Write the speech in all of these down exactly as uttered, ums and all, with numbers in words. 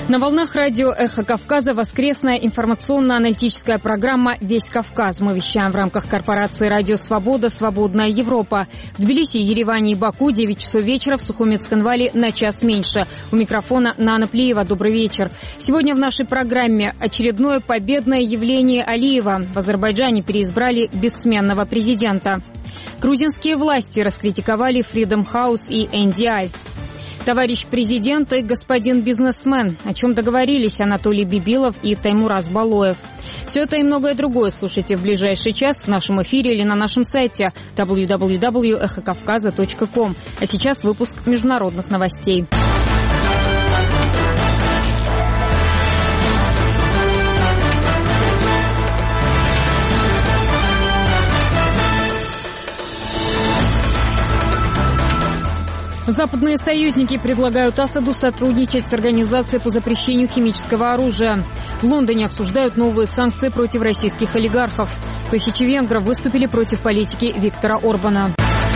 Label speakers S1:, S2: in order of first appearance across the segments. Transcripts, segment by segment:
S1: На волнах радио «Эхо Кавказа» воскресная информационно-аналитическая программа «Весь Кавказ». Мы вещаем в рамках корпорации «Радио Свобода. Свободная Европа». В Тбилиси, Ереване и Баку девять часов вечера, в Сухуми Цхинвале на час меньше. У микрофона Нана Плиева. Добрый вечер. Сегодня в нашей программе очередное победное явление Алиева. В Азербайджане переизбрали бессменного президента. Грузинские власти раскритиковали Freedom House и эн ди ай. Товарищ президент и господин бизнесмен. О чем договорились Анатолий Бибилов и Таймураз Балоев. Все это и многое другое слушайте в ближайший час в нашем эфире или на нашем сайте дабл ю дабл ю дабл ю точка эхо кавказа точка ком. А сейчас выпуск международных новостей. Западные союзники предлагают Асаду сотрудничать с Организацией по запрещению химического оружия. В Лондоне обсуждают новые санкции против российских олигархов. Тысячи венгров выступили против политики Виктора Орбана.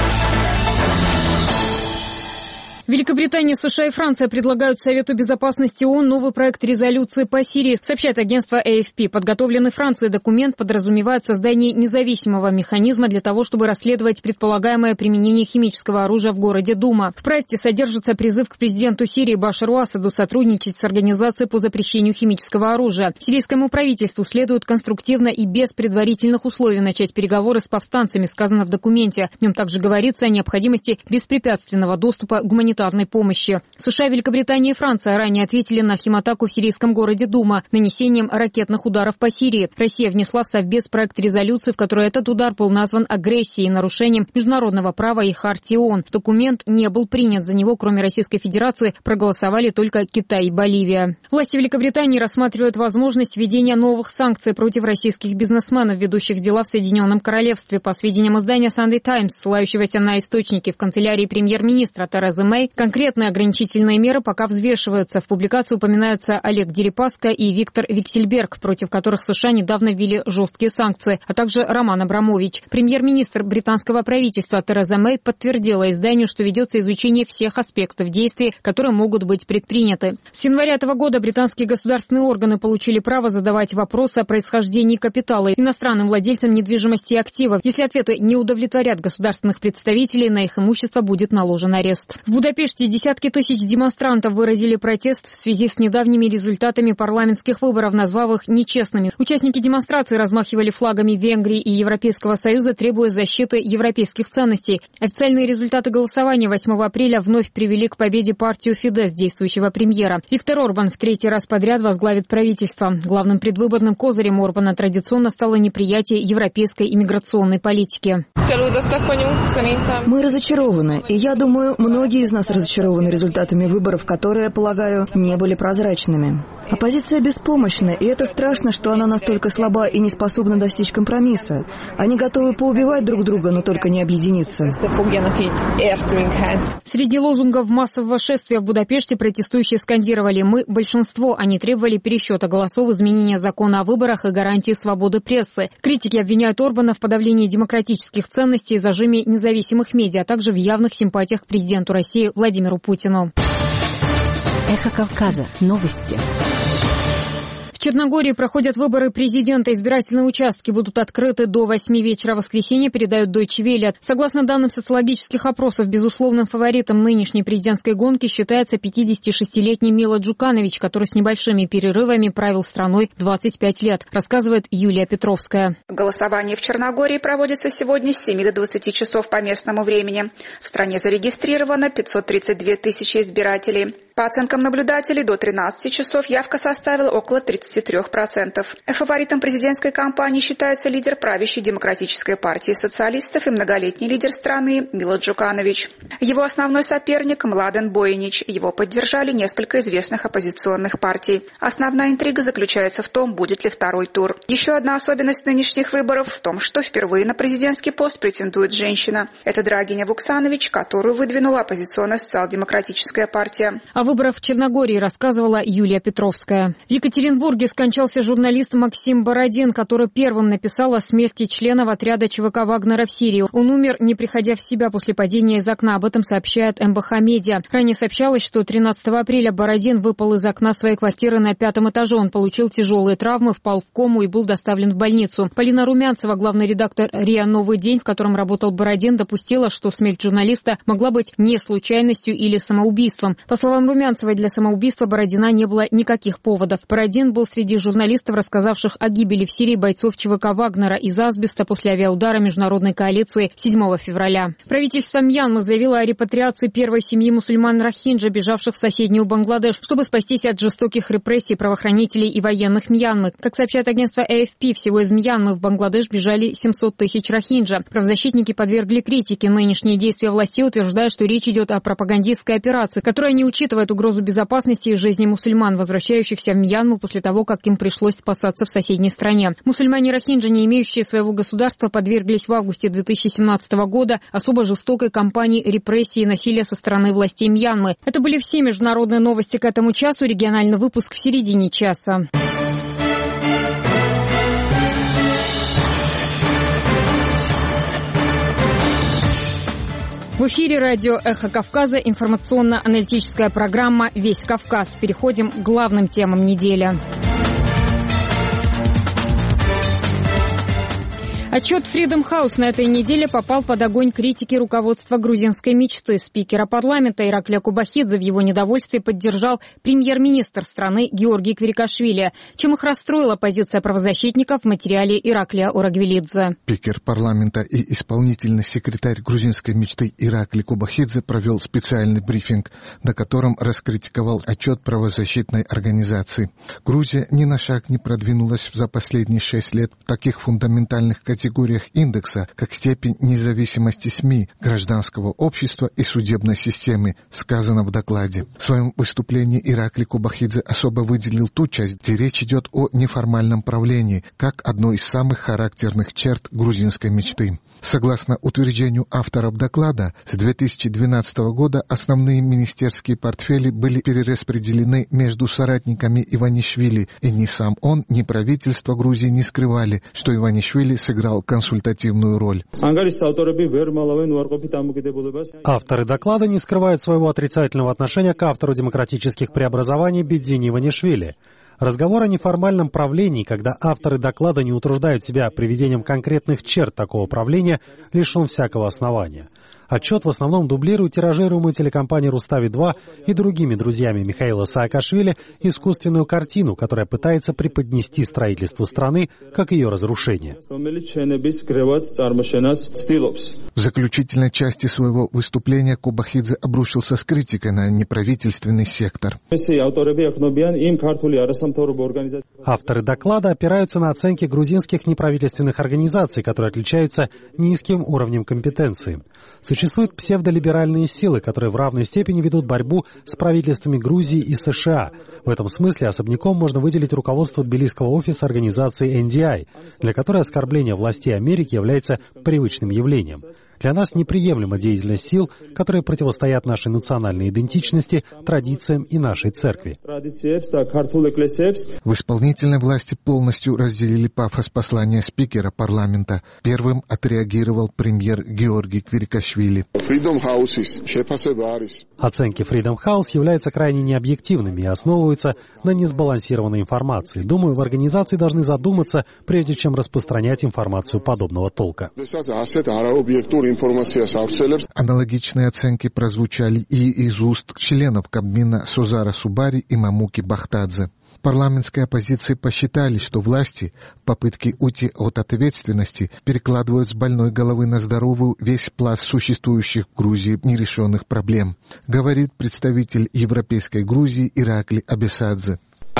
S1: Великобритания, США и Франция предлагают Совету Безопасности ООН новый проект резолюции по Сирии, сообщает агентство эй эф пи. Подготовленный Францией документ подразумевает создание независимого механизма для того, чтобы расследовать предполагаемое применение химического оружия в городе Дума. В проекте содержится призыв к президенту Сирии Башару Асаду сотрудничать с Организацией по запрещению химического оружия. Сирийскому правительству следует конструктивно и без предварительных условий начать переговоры с повстанцами, сказано в документе. В нем также говорится о необходимости беспрепятственного доступа к гуманитарной помощи. США, Великобритания и Франция ранее ответили на химатаку в сирийском городе Дума нанесением ракетных ударов по Сирии. Россия внесла в Совбез проект резолюции, в которой этот удар был назван агрессией и нарушением международного права и хартии ООН. Документ не был принят. За него, кроме Российской Федерации, проголосовали только Китай и Боливия. Власти Великобритании рассматривают возможность введения новых санкций против российских бизнесменов, ведущих дела в Соединенном Королевстве. По сведениям издания Sunday Times, ссылающегося на источники в канцелярии премьер-министра Терезы Мэй, конкретные ограничительные меры пока взвешиваются. В публикации упоминаются Олег Дерипаска и Виктор Виксельберг, против которых США недавно ввели жесткие санкции, а также Роман Абрамович. Премьер-министр британского правительства Тереза Мэй подтвердила изданию, что ведется изучение всех аспектов действий, которые могут быть предприняты. С января этого года британские государственные органы получили право задавать вопросы о происхождении капитала иностранным владельцам недвижимости и активов. Если ответы не удовлетворят государственных представителей, на их имущество будет наложен арест. В Будапеште В Будапеште десятки тысяч демонстрантов выразили протест в связи с недавними результатами парламентских выборов, назвав их нечестными. Участники демонстрации размахивали флагами Венгрии и Европейского Союза, требуя защиты европейских ценностей. Официальные результаты голосования восьмого апреля вновь привели к победе партию Фидес, действующего премьера. Виктор Орбан в третий раз подряд возглавит правительство. Главным предвыборным козырем Орбана традиционно стало неприятие европейской иммиграционной политики.
S2: Мы разочарованы, и я думаю, многие из нас разочарованы результатами выборов, которые, полагаю, не были прозрачными. Оппозиция беспомощна, и это страшно, что она настолько слаба и не способна достичь компромисса. Они готовы поубивать друг друга, но только не объединиться.
S1: Среди лозунгов массового шествия в Будапеште протестующие скандировали «Мы – большинство». Они требовали пересчета голосов, изменения закона о выборах и гарантии свободы прессы. Критики обвиняют Орбана в подавлении демократических ценностей и зажиме независимых медиа, а также в явных симпатиях к президенту России Владимиру Путину.
S3: Эхо Кавказа. Новости.
S1: В Черногории проходят выборы президента. Избирательные участки будут открыты до восьми вечера воскресенья, передают Deutsche Welle. Согласно данным социологических опросов, безусловным фаворитом нынешней президентской гонки считается пятидесятишестилетний Мило Джуканович, который с небольшими перерывами правил страной двадцать пять лет, рассказывает Юлия Петровская.
S4: Голосование в Черногории проводится сегодня с семи до двадцати часов по местному времени. В стране зарегистрировано пятьсот тридцать две тысячи избирателей. По оценкам наблюдателей, до тринадцати часов явка составила около тридцати трёх процентов. Фаворитом президентской кампании считается лидер правящей демократической партии социалистов и многолетний лидер страны Мило Джуканович. Его основной соперник Младен Боинич. Его поддержали несколько известных оппозиционных партий. Основная интрига заключается в том, будет ли второй тур. Еще одна особенность нынешних выборов в том, что впервые на президентский пост претендует женщина. Это Драгиня Вуксанович, которую выдвинула оппозиционная социал-демократическая партия.
S1: А выборов в Черногории, рассказывала Юлия Петровская. В Екатеринбурге скончался журналист Максим Бородин, который первым написал о смерти членов отряда ЧВК Вагнера в Сирии. Он умер, не приходя в себя после падения из окна. Об этом сообщает эм бэ ха Медиа. Ранее сообщалось, что тринадцатого апреля Бородин выпал из окна своей квартиры на пятом этаже. Он получил тяжелые травмы, впал в кому и был доставлен в больницу. Полина Румянцева, главный редактор РИА «Новый день», в котором работал Бородин, допустила, что смерть журналиста могла быть не случайностью или самоубийством. По словам Румянцевой, для самоубийства Бородина не было никаких поводов. Бородин был среди журналистов, рассказавших о гибели в Сирии бойцов ЧВК Вагнера из асбеста после авиаудара международной коалиции седьмого февраля. Правительство Мьянмы заявило о репатриации первой семьи мусульман рохинджа, бежавших в соседнюю Бангладеш, чтобы спастись от жестоких репрессий правоохранителей и военных Мьянмы. Как сообщает агентство эй эф пи, всего из Мьянмы в Бангладеш бежали семьсот тысяч рохинджа. Правозащитники подвергли критике нынешние действия властей, утверждая, что речь идет о пропагандистской операции, которая не учитывает угрозу безопасности и жизни мусульман, возвращающихся в Мьянму после того, как им пришлось спасаться в соседней стране. Мусульмане рохинджа, не имеющие своего государства, подверглись в августе две тысячи семнадцатого года особо жестокой кампании репрессий и насилия со стороны властей Мьянмы. Это были все международные новости к этому часу. Региональный выпуск в середине часа. В эфире радио «Эхо Кавказа», информационно-аналитическая программа «Весь Кавказ». Переходим к главным темам недели. Отчет Freedom House на этой неделе попал под огонь критики руководства грузинской мечты. Спикера парламента Ираклия Кубахидзе в его недовольстве поддержал премьер-министр страны Георгий Квирикашвили. Чем их расстроила позиция правозащитников в материале Ираклия Орагвелидзе.
S5: Спикер парламента и исполнительный секретарь грузинской мечты Ираклий Кубахидзе провел специальный брифинг, на котором раскритиковал отчет правозащитной организации. Грузия ни на шаг не продвинулась за последние шесть лет в таких фундаментальных категориях, категориях индекса, как степень независимости СМИ, гражданского общества и судебной системы, сказано в докладе. В своем выступлении Ираклий Кубахидзе особо выделил ту часть, где речь идет о неформальном правлении, как одной из самых характерных черт грузинской мечты. Согласно утверждению авторов доклада, с две тысячи двенадцатого года основные министерские портфели были перераспределены между соратниками Иванишвили, и ни сам он, ни правительство Грузии не скрывали, что Иванишвили сыграл консультативную роль.
S6: Авторы доклада не скрывают своего отрицательного отношения к автору демократических преобразований Бедзине Иванишвили. Разговор о неформальном правлении, когда авторы доклада не утруждают себя приведением конкретных черт такого правления, лишен всякого основания. Отчет в основном дублирует тиражируемую телекомпанией «Рустави-два» и другими друзьями Михаила Саакашвили искусственную картину, которая пытается преподнести строительство страны как ее разрушение.
S5: В заключительной части своего выступления Кубахидзе обрушился с критикой на неправительственный сектор.
S6: Авторы доклада опираются на оценки грузинских неправительственных организаций, которые отличаются низким уровнем компетенции. Существуют псевдолиберальные силы, которые в равной степени ведут борьбу с правительствами Грузии и США. В этом смысле особняком можно выделить руководство Тбилисского офиса организации эн ди ай, для которой оскорбление властей Америки является привычным явлением. Для нас неприемлема деятельность сил, которые противостоят нашей национальной идентичности, традициям и нашей церкви.
S5: В исполнительной власти полностью разделили пафос послания спикера парламента. Первым отреагировал премьер Георгий Квирикашвили.
S6: Оценки Freedom House являются крайне необъективными и основываются на несбалансированной информации. Думаю, в организации должны задуматься, прежде чем распространять информацию подобного толка.
S5: Аналогичные оценки прозвучали и из уст членов Кабмина Созара Субари и Мамуки Бахтадзе. Парламентской оппозиции посчитали, что власти в попытке уйти от ответственности перекладывают с больной головы на здоровую весь пласт существующих в Грузии нерешенных проблем, говорит представитель Европейской Грузии Ираклий Абесадзе.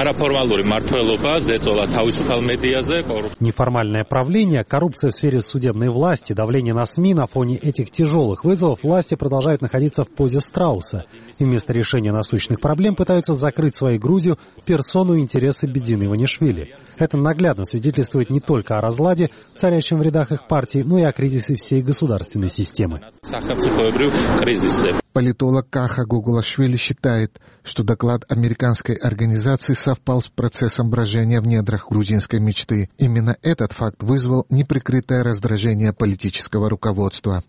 S6: Неформальное правление, коррупция в сфере судебной власти, давление на СМИ на фоне этих тяжелых вызовов власти продолжают находиться в позе страуса. И вместо решения насущных проблем пытаются закрыть своей грудью персону и интересы Бедзины Иванишвили. Это наглядно свидетельствует не только о разладе, царящем в рядах их партии, но и о кризисе всей государственной системы.
S5: Политолог Каха Гугулашвили считает, что доклад американской организации совпал с процессом брожения в недрах грузинской мечты. Именно этот факт вызвал неприкрытое раздражение политического руководства.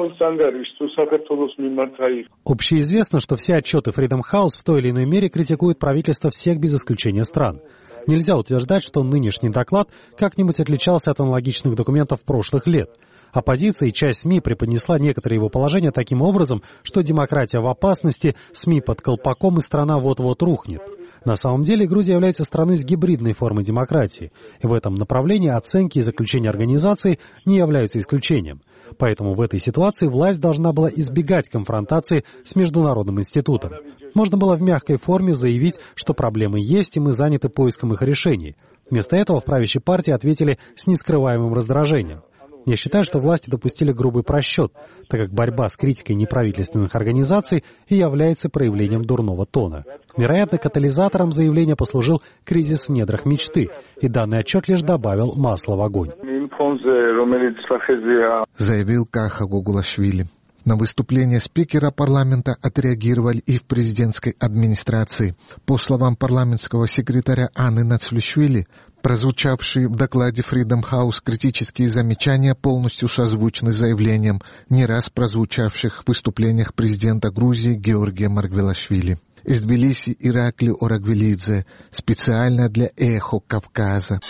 S6: Общеизвестно, что все отчеты Freedom House в той или иной мере критикуют правительство всех без исключения стран. Нельзя утверждать, что нынешний доклад как-нибудь отличался от аналогичных документов прошлых лет. Оппозиция и часть СМИ преподнесла некоторые его положения таким образом, что демократия в опасности, СМИ под колпаком и страна вот-вот рухнет. На самом деле Грузия является страной с гибридной формой демократии, и в этом направлении оценки и заключения организации не являются исключением. Поэтому в этой ситуации власть должна была избегать конфронтации с Международным институтом. Можно было в мягкой форме заявить, что проблемы есть, и мы заняты поиском их решений. Вместо этого в правящей партии ответили с нескрываемым раздражением. Я считаю, что власти допустили грубый просчет, так как борьба с критикой неправительственных организаций и является проявлением дурного тона. Вероятно, катализатором заявления послужил кризис в недрах мечты, и данный отчет лишь добавил масла в огонь.
S5: Заявил Каха Гугулашвили. На выступление спикера парламента отреагировали и в президентской администрации. По словам парламентского секретаря Анны Нацлюшвили, прозвучавшие в докладе Freedom House критические замечания полностью созвучны заявлениям, не раз прозвучавших в выступлениях президента Грузии Георгия Маргвелашвили. Из Тбилиси Иракли Орагвелидзе, специально для «Эхо Кавказа».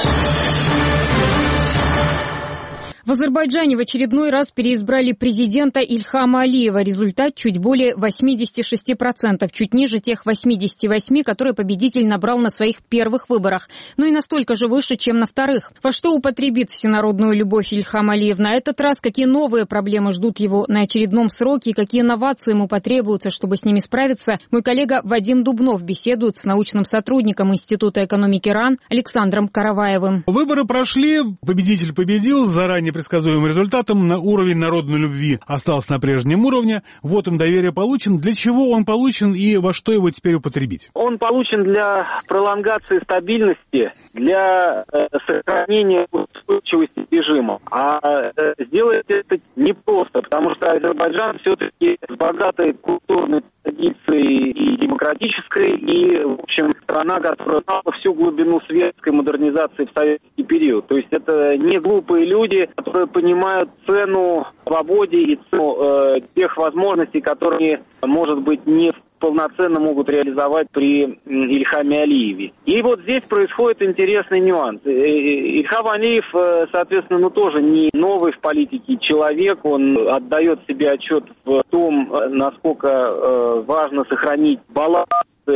S1: В Азербайджане в очередной раз переизбрали президента Ильхама Алиева. Результат чуть более восемьдесят шесть процентов, чуть ниже тех восемьдесят восемь процентов, которые победитель набрал на своих первых выборах, но и настолько же выше, чем на вторых. Во что употребит всенародную любовь Ильхам Алиев на этот раз, какие новые проблемы ждут его на очередном сроке и какие инновации ему потребуются, чтобы с ними справиться, мой коллега Вадим Дубнов беседует с научным сотрудником Института экономики РАН Александром Караваевым.
S7: Выборы прошли, победитель победил, заранее предсказуемым результатом, на уровень народной любви остался на прежнем уровне. Вот им доверие получен. Для чего он получен и во что его теперь употребить?
S8: Он получен для пролонгации стабильности, для э, сохранения устойчивости режима. А э, сделать это непросто, потому что Азербайджан все-таки с богатой культурной традицией и демократической, и, в общем, страна, которая знала всю глубину светской модернизации в советский период. То есть это не глупые люди, которые понимают цену свободе и цену э, тех возможностей, которые, может быть, не полноценно могут реализовать при Ильхаме Алиеве. И вот здесь происходит интересный нюанс. Ильхам Алиев, соответственно, ну тоже не новый в политике человек, он отдает себе отчет в том, насколько важно сохранить баланс,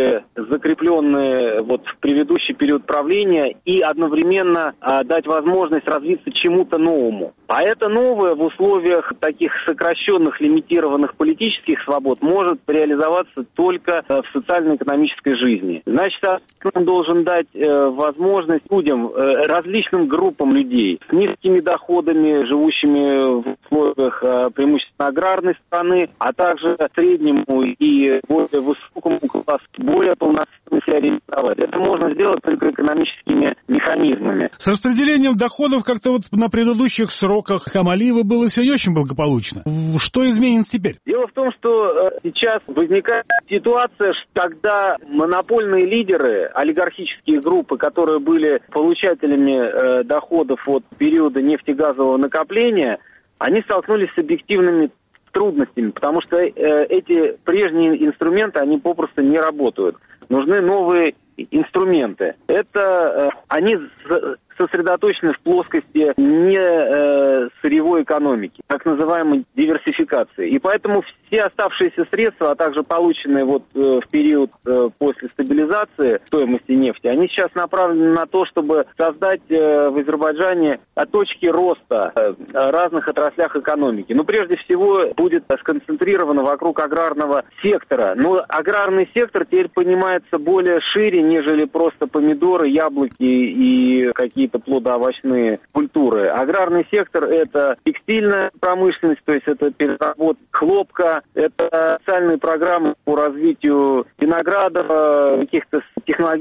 S8: закрепленные вот в предыдущий период правления, и одновременно а, дать возможность развиться чему-то новому. А это новое в условиях таких сокращенных, лимитированных политических свобод может реализоваться только а, в социально-экономической жизни. Значит, он должен дать а, возможность людям, а, различным группам людей с низкими доходами, живущими в условиях а, преимущественно аграрной страны, а также среднему и более высокому классу, более полноценно себя реализовать. Это можно сделать только экономическими механизмами.
S7: С распределением доходов как-то вот на предыдущих сроках Хамалиева было все не очень благополучно. Что изменится теперь?
S8: Дело в том, что сейчас возникает ситуация, когда монопольные лидеры, олигархические группы, которые были получателями э, доходов от периода нефтегазового накопления, они столкнулись с объективными трудностями, потому что э, эти прежние инструменты, они попросту не работают. Нужны новые инструменты. Это э, они сосредоточены в плоскости не э, сырьевой экономики, так называемой диверсификации. И поэтому все оставшиеся средства, а также полученные вот э, в период э, после стабилизации стоимости нефти, они сейчас направлены на то, чтобы создать э, в Азербайджане точки роста э, разных отраслях экономики. Но прежде всего будет сконцентрировано вокруг аграрного сектора. Но аграрный сектор теперь понимается более шире, нежели просто помидоры, яблоки и какие-то плодоовощные культуры. Аграрный сектор – это текстильная промышленность, то есть это переработка хлопка, это специальные программы по развитию виноградов, каких-то технологических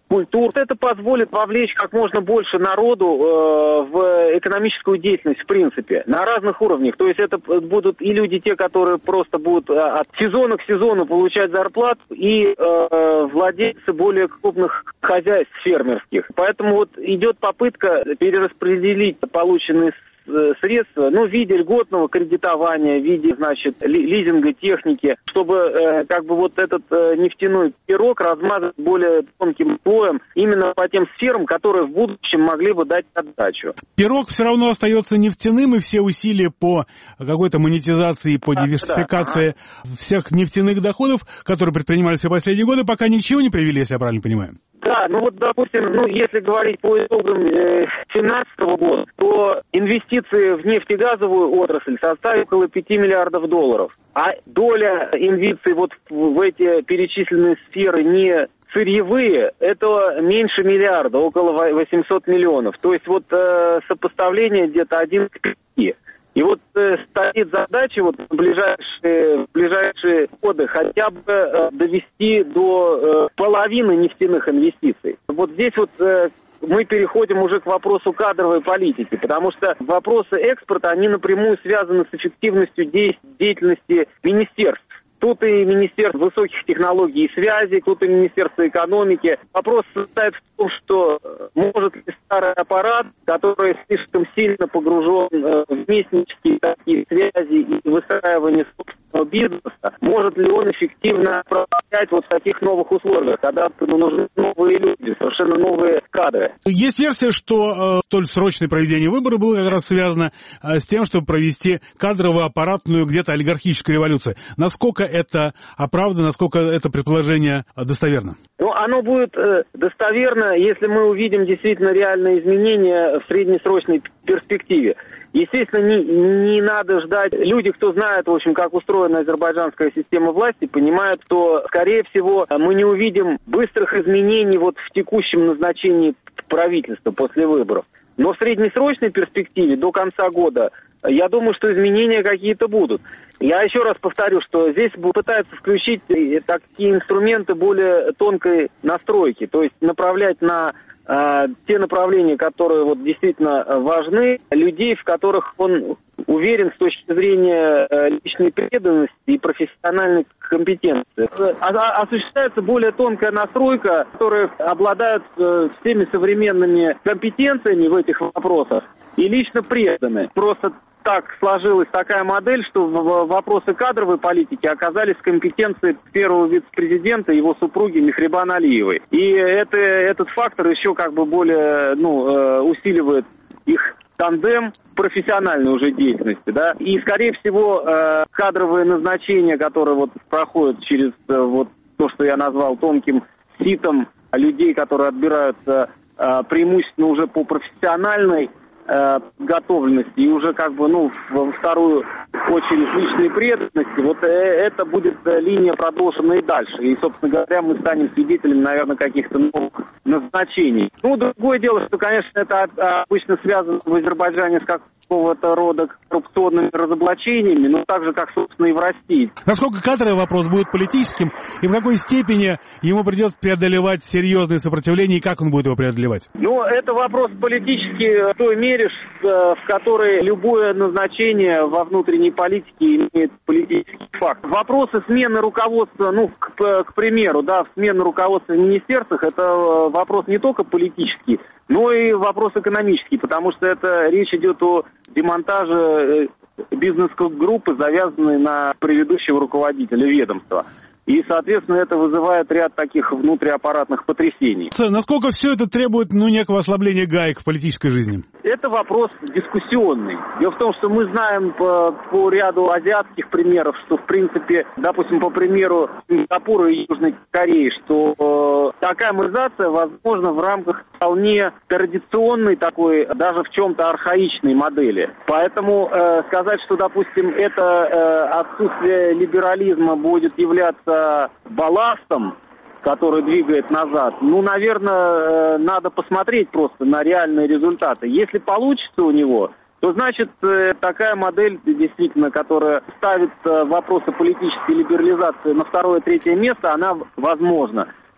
S8: культур. Это позволит вовлечь как можно больше народу э, в экономическую деятельность, в принципе, на разных уровнях. То есть это будут и люди, те, которые просто будут от сезона к сезону получать зарплату, и э, владельцы более крупных хозяйств фермерских. Поэтому вот идет попытка перераспределить полученные средства, ну, в виде льготного кредитования, в виде, значит, лизинга техники, чтобы э, как бы вот этот э, нефтяной пирог размазать более тонким слоем именно по тем сферам, которые в будущем могли бы дать отдачу.
S7: Пирог все равно остается нефтяным, и все усилия по какой-то монетизации, по
S8: да,
S7: диверсификации
S8: да, ага.
S7: всех нефтяных доходов, которые предпринимались в последние годы, пока ни к чему не привели, если я правильно понимаю.
S8: Да, ну вот, допустим, ну, если говорить по итогам две тысячи семнадцатого года, то инвестиции в нефтегазовую отрасль составили около пяти миллиардов долларов. А доля инвестиций вот в эти перечисленные сферы не сырьевые, это меньше миллиарда, около восемьсот миллионов. То есть вот э, сопоставление где-то один к пяти. И вот э, стоит задача вот в ближайшие, в ближайшие годы хотя бы э, довести до э, половины нефтяных инвестиций. Вот здесь вот э, мы переходим уже к вопросу кадровой политики, потому что вопросы экспорта, они напрямую связаны с эффективностью деятельности министерств. Тут и Министерство высоких технологий и связи, тут и Министерство экономики. Вопрос состоит в том, что может ли старый аппарат, который слишком сильно погружен в местнические такие связи и выстраивание собственного бизнеса, может ли он эффективно управлять вот в таких новых условиях, когда ну, нужны новые люди, совершенно новые кадры.
S7: Есть версия, что э, столь срочное проведение выборов было как раз связано э, с тем, чтобы провести кадровую, аппаратную, где-то олигархическую революцию. Насколько это оправдано, насколько это предположение достоверно?
S8: Ну, оно будет э, достоверно, если мы увидим действительно реальные изменения в среднесрочной перспективе. Естественно, не, не надо ждать. Люди, кто знает, в общем, как устроена азербайджанская система власти, понимают, что, скорее всего, мы не увидим быстрых изменений вот в текущем назначении правительства после выборов. Но в среднесрочной перспективе до конца года, я думаю, что изменения какие-то будут. Я еще раз повторю, что здесь пытаются включить такие инструменты более тонкой настройки, то есть направлять на э, те направления, которые вот действительно важны, людей, в которых он уверен с точки зрения э, личной преданности и профессиональной компетенции. А, осуществляется более тонкая настройка, которая обладает э, всеми современными компетенциями в этих вопросах и лично преданы. Просто так сложилась такая модель, что вопросы кадровой политики оказались в компетенции первого вице-президента и его супруги Мехрибан Алиевой. И это, этот фактор еще как бы более ну, усиливает их тандем профессиональной уже деятельности, да, и, скорее всего, э, кадровые назначения, которые вот проходят через э, вот то, что я назвал тонким ситом людей, которые отбираются э, преимущественно уже по профессиональной э, готовленности и уже как бы, ну, во вторую очередь личной преданности, вот э, это будет э, линия продолжена и дальше. И, собственно говоря, мы станем свидетелями, наверное, каких-то новых назначений. Ну, другое дело, что, конечно, это обычно связано в Азербайджане с какого-то рода коррупционными разоблачениями, но так же, как, собственно, и в России.
S7: Насколько кадровый вопрос будет политическим, и в какой степени ему придется преодолевать серьезные сопротивления, и как он будет его преодолевать?
S8: Ну, это вопрос политический в той мере, в которой любое назначение во внутренней политике имеет политический факт. Вопросы смены руководства, ну, к, к примеру, да, смены руководства в министерствах, это вопрос не только политический, но и вопрос экономический, потому что это речь идет о демонтаже бизнес-группы, завязанной на предыдущего руководителя ведомства. И, соответственно, это вызывает ряд таких внутриаппаратных потрясений.
S7: Насколько все это требует, ну, некого ослабления гаек в политической жизни?
S8: Это вопрос дискуссионный. Дело в том, что мы знаем по, по ряду азиатских примеров, что, в принципе, допустим, по примеру Сингапура и Южной Кореи, что э, такая модернизация возможна в рамках вполне традиционной такой, даже в чем-то архаичной модели. Поэтому э, сказать, что, допустим, это э, отсутствие либерализма будет являться балластом, который двигает назад, ну, наверное, надо посмотреть просто на реальные результаты. Если получится у него, то, значит, такая модель, действительно, которая ставит вопросы политической либерализации на второе-третье место, она возможна.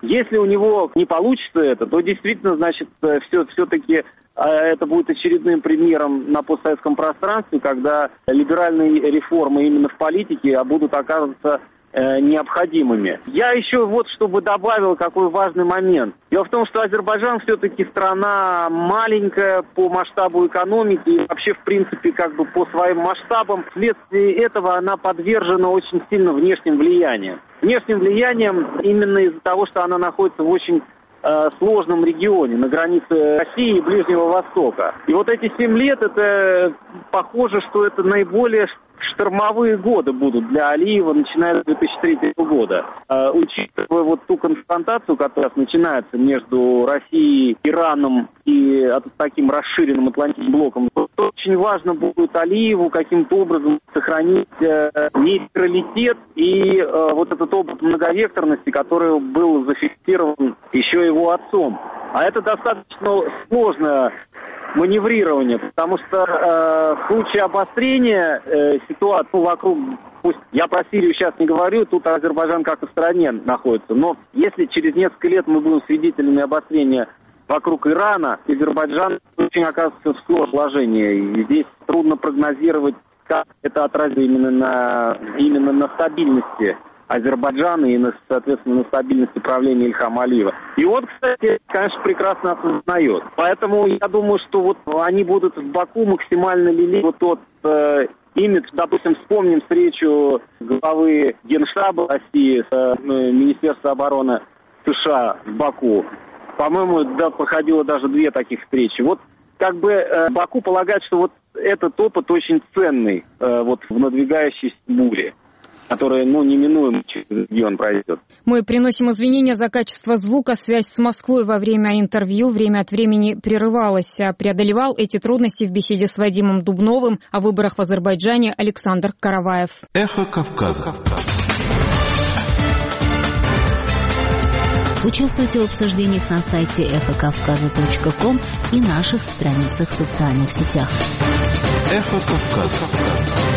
S8: Если у него не получится это, то действительно, значит, все, все-таки это будет очередным примером на постсоветском пространстве, когда либеральные реформы именно в политике будут оказываться необходимыми. Я еще вот чтобы добавил какой важный момент. Дело в том, что Азербайджан все-таки страна маленькая по масштабу экономики и вообще, в принципе, как бы по своим масштабам. Вследствие этого она подвержена очень сильно внешним влияниям. Внешним влиянием именно из-за того, что она находится в очень э, сложном регионе, на границе России и Ближнего Востока. И вот эти семь лет, это похоже, что это наиболее штормовые годы будут для Алиева, начиная с две тысячи третьего года. Э, учитывая вот ту конфронтацию, которая начинается между Россией, Ираном и таким расширенным Атлантическим блоком, то очень важно будет Алиеву каким-то образом сохранить э, нейтралитет и э, вот этот опыт многовекторности, который был зафиксирован еще его отцом. А это достаточно сложно маневрирование, потому что э, в случае обострения э, ситуации вокруг, пусть я про Сирию сейчас не говорю, тут Азербайджан как-то в стороне находится, но если через несколько лет мы будем свидетелями обострения вокруг Ирана, Азербайджан очень оказывается в сложном положении, и здесь трудно прогнозировать, как это отразится именно на, именно на стабильности Азербайджана и, на, соответственно, на стабильности правления Ильхама Алиева. И он, кстати, конечно, прекрасно осознает. Поэтому я думаю, что вот они будут в Баку максимально лелеять вот тот э, имидж. Допустим, вспомним встречу главы Генштаба России с э, Министерством обороны США в Баку. По-моему, да, проходило даже две таких встречи. Вот как бы э, Баку полагает, что вот этот опыт очень ценный э, вот в надвигающейся буре, которая, ну, неминуемо через регион пройдет.
S1: Мы приносим извинения за качество звука. Связь с Москвой во время интервью время от времени прерывалась. Преодолевал эти трудности в беседе с Вадимом Дубновым о выборах в Азербайджане Александр Караваев.
S9: Эхо Кавказа.
S3: Участвуйте в обсуждениях на сайте эхо кавказа точка ком и наших страницах в социальных сетях.
S9: Эхо Кавказа.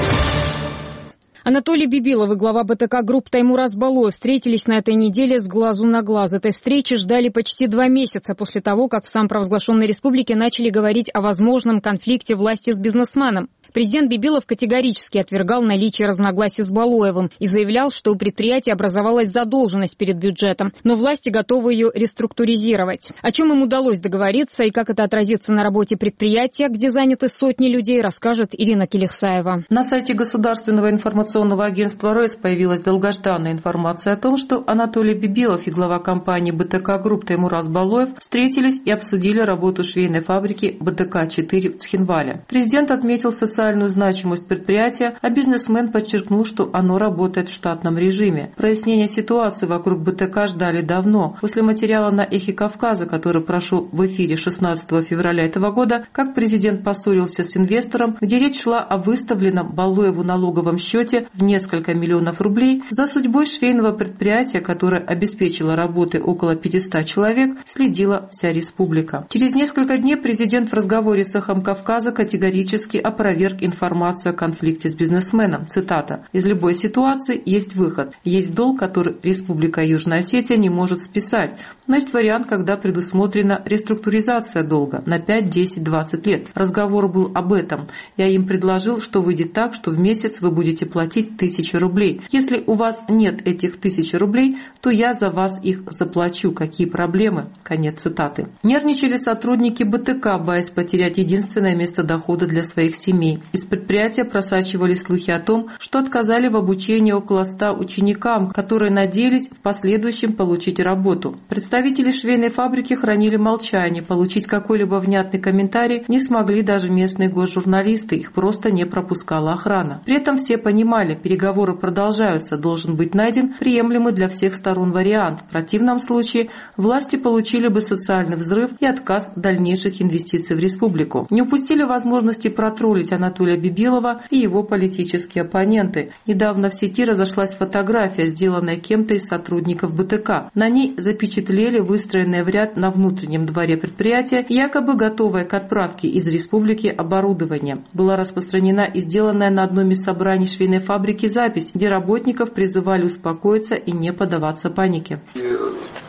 S1: Анатолий Бибилов и глава БТК Групп Таймур Азбалоев встретились на этой неделе с глазу на глаз. Этой встречи ждали почти два месяца после того, как в самопровозглашенной республике начали говорить о возможном конфликте власти с бизнесменом. Президент Бибилов категорически отвергал наличие разногласий с Балоевым и заявлял, что у предприятия образовалась задолженность перед бюджетом, но власти готовы ее реструктуризировать. О чем им удалось договориться и как это отразится на работе предприятия, где заняты сотни людей, расскажет Ирина Келихсаева.
S10: На сайте Государственного информационного агентства РОЭС появилась долгожданная информация о том, что Анатолий Бибилов и глава компании БТК Групп Таймур Азбалоев встретились и обсудили работу швейной фабрики БТК четыре в Цхинвале. Президент отметил социальную значимость предприятия, а бизнесмен подчеркнул, что оно работает в штатном режиме. Прояснение ситуации вокруг БТК ждали давно. После материала на Эхе Кавказа, который прошел в эфире шестнадцатого февраля этого года, как президент поссорился с инвестором, где речь шла о выставленном Балоеву налоговом счете в несколько миллионов рублей, за судьбой швейного предприятия, которое обеспечило работы около пятисот человек, следила вся республика. Через несколько дней президент в разговоре с Эхом Кавказа категорически опроверг информацию о конфликте с бизнесменом. Цитата. «Из любой ситуации есть выход. Есть долг, который Республика Южная Осетия не может списать. Но есть вариант, когда предусмотрена реструктуризация долга на пять, десять, двадцать лет. Разговор был об этом. Я им предложил, что выйдет так, что в месяц вы будете платить тысячу рублей. Если у вас нет этих тысячи рублей, то я за вас их заплачу. Какие проблемы?» Конец цитаты. Нервничали сотрудники БТК, боясь потерять единственное место дохода для своих семей. Из предприятия просачивались слухи о том, что отказали в обучении около ста ученикам, которые надеялись в последующем получить работу. Представители швейной фабрики хранили молчание, получить какой-либо внятный комментарий не смогли даже местные госжурналисты, их просто не пропускала охрана. При этом все понимали, переговоры продолжаются, должен быть найден приемлемый для всех сторон вариант. В противном случае власти получили бы социальный взрыв и отказ дальнейших инвестиций в республику. Не упустили возможности протроллить Анатолия Бибилова и его политические оппоненты. Недавно в сети разошлась фотография, сделанная кем-то из сотрудников БТК. На ней запечатлели выстроенное в ряд на внутреннем дворе предприятия, якобы готовое к отправке из республики оборудование. Была распространена и сделанная на одном из собраний швейной фабрики запись, где работников призывали успокоиться и не поддаваться панике.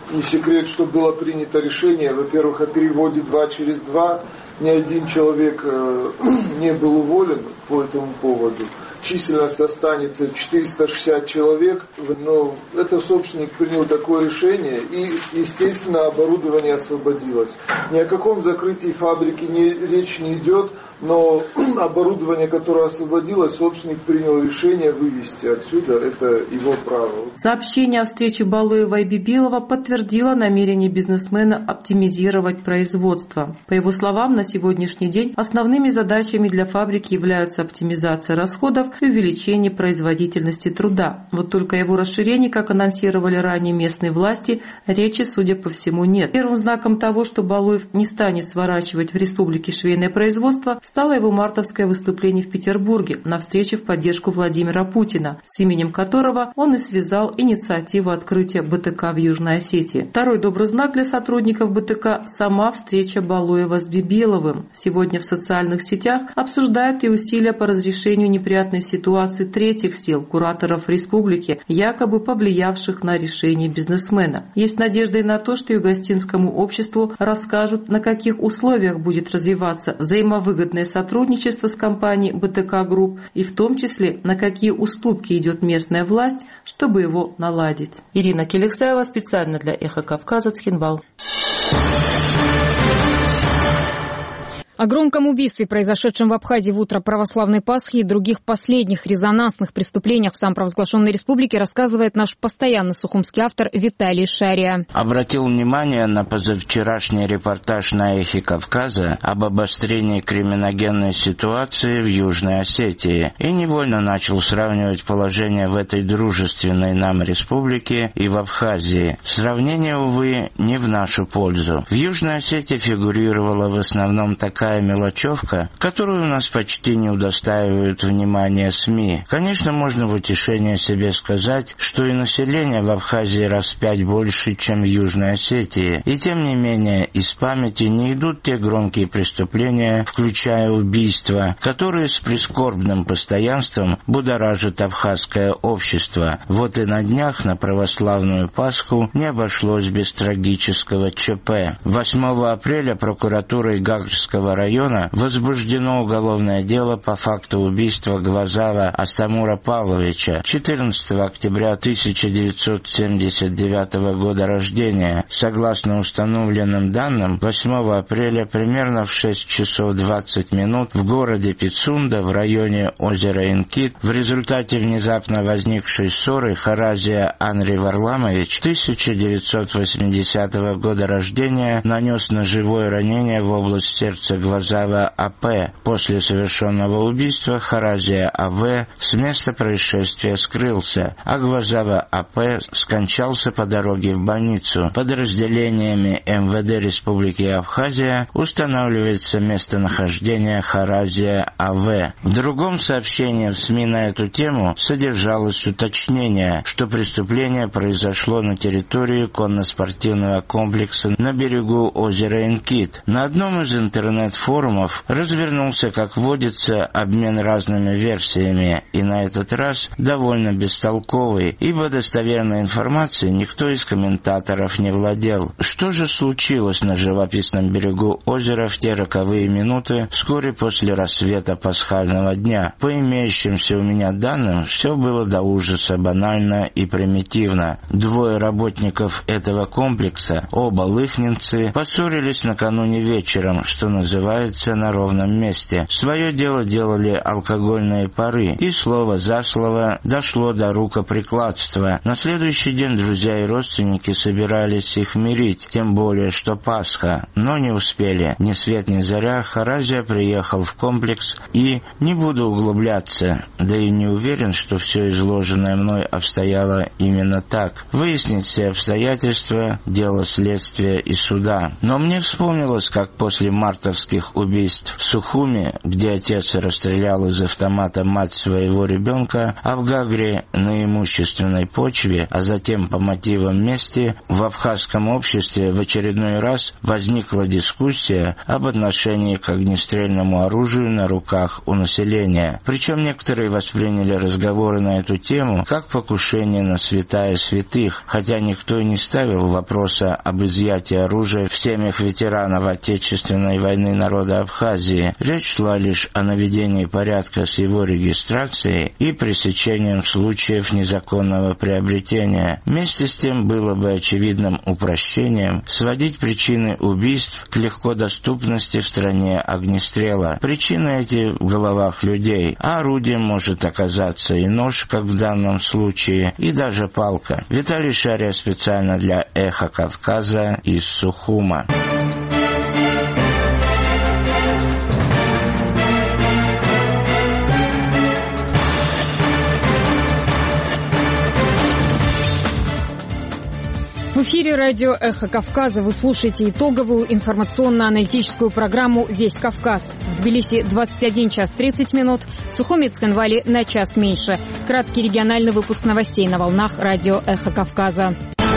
S11: Не секрет, что было принято решение, во-первых, о переводе два через два. Ни один человек не был уволен по этому поводу. Численность останется четыреста шестьдесят человек, но это собственник принял такое решение, и, естественно, оборудование освободилось. Ни о каком закрытии фабрики не, речь не идет, но оборудование, которое освободилось, собственник принял решение вывести отсюда, это его право.
S10: Сообщение о встрече Балуева и Бибилова подтвердило намерение бизнесмена оптимизировать производство. По его словам, на сегодняшний день основными задачами для фабрики являются оптимизация расходов и увеличение производительности труда. Вот только о его расширении, как анонсировали ранее местные власти, речи, судя по всему, нет. Первым знаком того, что Балуев не станет сворачивать в республике швейное производство, стало его мартовское выступление в Петербурге на встрече в поддержку Владимира Путина, с именем которого он и связал инициативу открытия БТК в Южной Осетии. Второй добрый знак для сотрудников БТК – сама встреча Балуева с Бибиловым. Сегодня в социальных сетях обсуждают и усилия по разрешению неприятной ситуации третьих сил, кураторов республики, якобы повлиявших на решение бизнесмена. Есть надежда и на то, что югостинскому обществу расскажут, на каких условиях будет развиваться взаимовыгодное сотрудничество с компанией БТК Групп и в том числе, на какие уступки идет местная власть, чтобы его наладить. Ирина Келексаева специально для Эхо Кавказа, Цхинвал.
S1: О громком убийстве, произошедшем в Абхазии в утро православной Пасхи, и других последних резонансных преступлениях в самопровозглашенной республике рассказывает наш постоянный сухумский автор Виталий Шария.
S12: Обратил внимание на позавчерашний репортаж на Эхе Кавказа об обострении криминогенной ситуации в Южной Осетии и невольно начал сравнивать положение в этой дружественной нам республике и в Абхазии. Сравнение, увы, не в нашу пользу. В Южной Осетии фигурировала в основном такая мелочевка, которую у нас почти не удостаивают внимания СМИ. Конечно, можно в утешение себе сказать, что и население в Абхазии раз в пять больше, чем в Южной Осетии. И тем не менее, из памяти не идут те громкие преступления, включая убийства, которые с прискорбным постоянством будоражат абхазское общество. Вот и на днях на православную Пасху не обошлось без трагического ЧП. восьмого апреля прокуратурой Гагрского района возбуждено уголовное дело по факту убийства Гвазала Астамура Павловича, четырнадцатого октября тысяча девятьсот семьдесят девятого года рождения. Согласно установленным данным, восьмого апреля примерно в шесть часов двадцать минут в городе Пицунда в районе озера Инкит в результате внезапно возникшей ссоры Харазия Анри Варламович, тысяча девятьсот восьмидесятого года рождения, нанес ножевое ранение в область сердца Гвазала А.П. После совершенного убийства Харазия А.В. с места происшествия скрылся, а Гвазала А.П. скончался по дороге в больницу. Подразделениями эм вэ дэ Республики Абхазия устанавливается местонахождение Харазия А.В. В другом сообщении в СМИ на эту тему содержалось уточнение, что преступление произошло на территории конно-спортивного комплекса на берегу озера Инкит. На одном из интернет-форумов развернулся, как водится, обмен разными версиями, и на этот раз довольно бестолковый, ибо достоверной информацией никто из комментаторов не владел. Что же случилось на живописном берегу озера в те роковые минуты вскоре после рассвета пасхального дня? По имеющимся у меня данным, все было до ужаса банально и примитивно. Двое работников этого комплекса, оба лыхнинцы, поссорились накануне вечером, что называется, на ровном месте. Свое дело делали алкогольные пары, и слово за слово дошло до рукоприкладства. На следующий день друзья и родственники собирались их мирить, тем более, что Пасха, но не успели. Ни свет ни заря Харазия приехал в комплекс и, не буду углубляться, да и не уверен, что все изложенное мной обстояло именно так. Выяснить все обстоятельства – дело следствия и суда. Но мне вспомнилось, как после мартовского жестких убийств в Сухуми, где отец расстрелял из автомата мать своего ребенка, а в Гагре на имущественной почве, а затем по мотивам мести, в абхазском обществе в очередной раз возникла дискуссия об отношении к огнестрельному оружию на руках у населения. Причем некоторые восприняли разговоры на эту тему как покушение на святая святых, хотя никто и не ставил вопроса об изъятии оружия в семьях ветеранов Отечественной войны народа Абхазии. Речь шла лишь о наведении порядка с его регистрацией и пресечением случаев незаконного приобретения. Вместе с тем было бы очевидным упрощением сводить причины убийств к легкодоступности в стране огнестрела. Причины эти в головах людей, а орудием может оказаться и нож, как в данном случае, и даже палка. Виталий Шария специально для «Эхо Кавказа» из Сухума.
S1: В эфире радио «Эхо Кавказа». Вы слушаете итоговую информационно-аналитическую программу «Весь Кавказ». В Тбилиси двадцать один час тридцать минут, в Сухуми и Цхинвале на час меньше. Краткий региональный выпуск новостей на волнах радио «Эхо Кавказа».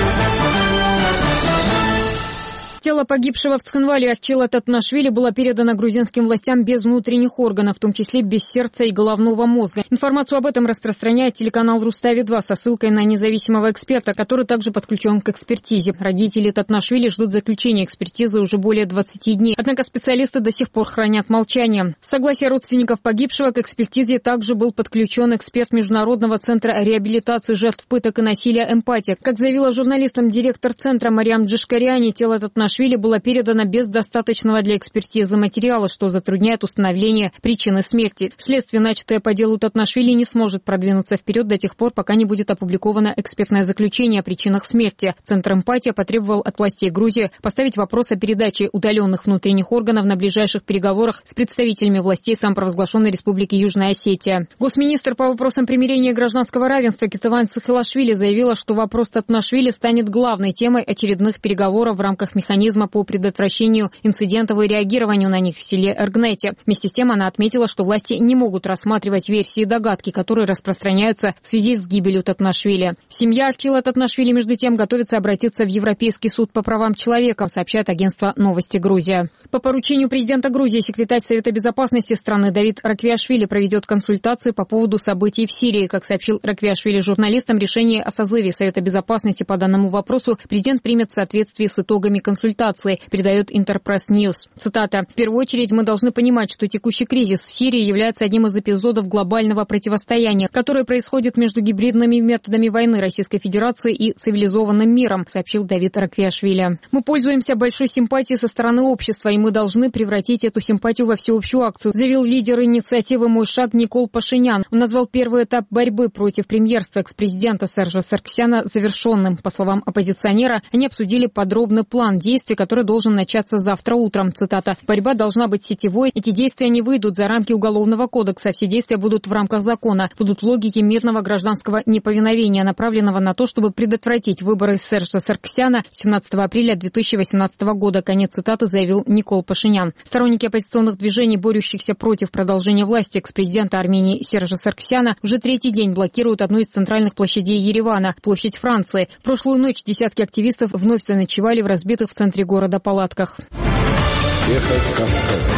S1: Тело погибшего в Цхинвале Арчила Татнашвили было передано грузинским властям без внутренних органов, в том числе без сердца и головного мозга. Информацию об этом распространяет телеканал Рустави-два со ссылкой на независимого эксперта, который также подключен к экспертизе. Родители Татнашвили ждут заключения экспертизы уже более двадцати дней. Однако специалисты до сих пор хранят молчание. С согласия родственников погибшего к экспертизе также был подключен эксперт Международного центра реабилитации жертв пыток и насилия «Эмпатия». Как заявила журналистам директор центра Мариам Джишкаряни, тело Татнашвили было передано без достаточного для экспертизы материала, что затрудняет установление причины смерти. Следствие, начатое по делу Татнашвили, не сможет продвинуться вперед до тех пор, пока не будет опубликовано экспертное заключение о причинах смерти. Центр «Эмпатия» потребовал от властей Грузии поставить вопрос о передаче удаленных внутренних органов на ближайших переговорах с представителями властей самопровозглашенной Республики Южная Осетия. Госминистр по вопросам примирения и гражданского равенства Кетаван Цихилашвили заявила, что вопрос Татнашвили станет главной темой очередных переговоров в рамках механизма по предотвращению инцидентов и реагированию на них в селе Эргнете. Вместе с тем она отметила, что власти не могут рассматривать версии и догадки, которые распространяются в связи с гибелью Татнашвили. Семья Арчила Татнашвили, между тем, готовится обратиться в Европейский суд по правам человека, сообщает агентство «Новости Грузия». По поручению президента Грузии секретарь Совета безопасности страны Давид Раквиашвили проведет консультации по поводу событий в Сирии. Как сообщил Раквиашвили журналистам, решение о созыве Совета безопасности по данному вопросу президент примет в соответствии с итогами консультации, передает Интерпресс Ньюс. Цитата. «В первую очередь мы должны понимать, что текущий кризис в Сирии является одним из эпизодов глобального противостояния, которое происходит между гибридными методами войны Российской Федерации и цивилизованным миром», сообщил Давид Раквиашвили. «Мы пользуемся большой симпатией со стороны общества, и мы должны превратить эту симпатию во всеобщую акцию», заявил лидер инициативы «Мой шаг» Никол Пашинян. Он назвал первый этап борьбы против премьерства экс-президента Сержа Сарксяна завершенным. По словам оппозиционера, они обсудили подробный план действий, который должен начаться завтра утром. Цитата. «Борьба должна быть сетевой. Эти действия не выйдут за рамки Уголовного кодекса. Все действия будут в рамках закона, будут в логике мирного гражданского неповиновения, направленного на то, чтобы предотвратить выборы Сержа Сарксяна семнадцатого апреля две тысячи восемнадцатого года». Конец цитаты, заявил Никол Пашинян. Сторонники оппозиционных движений, борющихся против продолжения власти экс-президента Армении Сержа Сарксяна, уже третий день блокируют одну из центральных площадей Еревана – площадь Франции. В прошлую ночь десятки активистов вновь заночевали в разбитых в центре города палатках.
S9: Эхо Кавказа.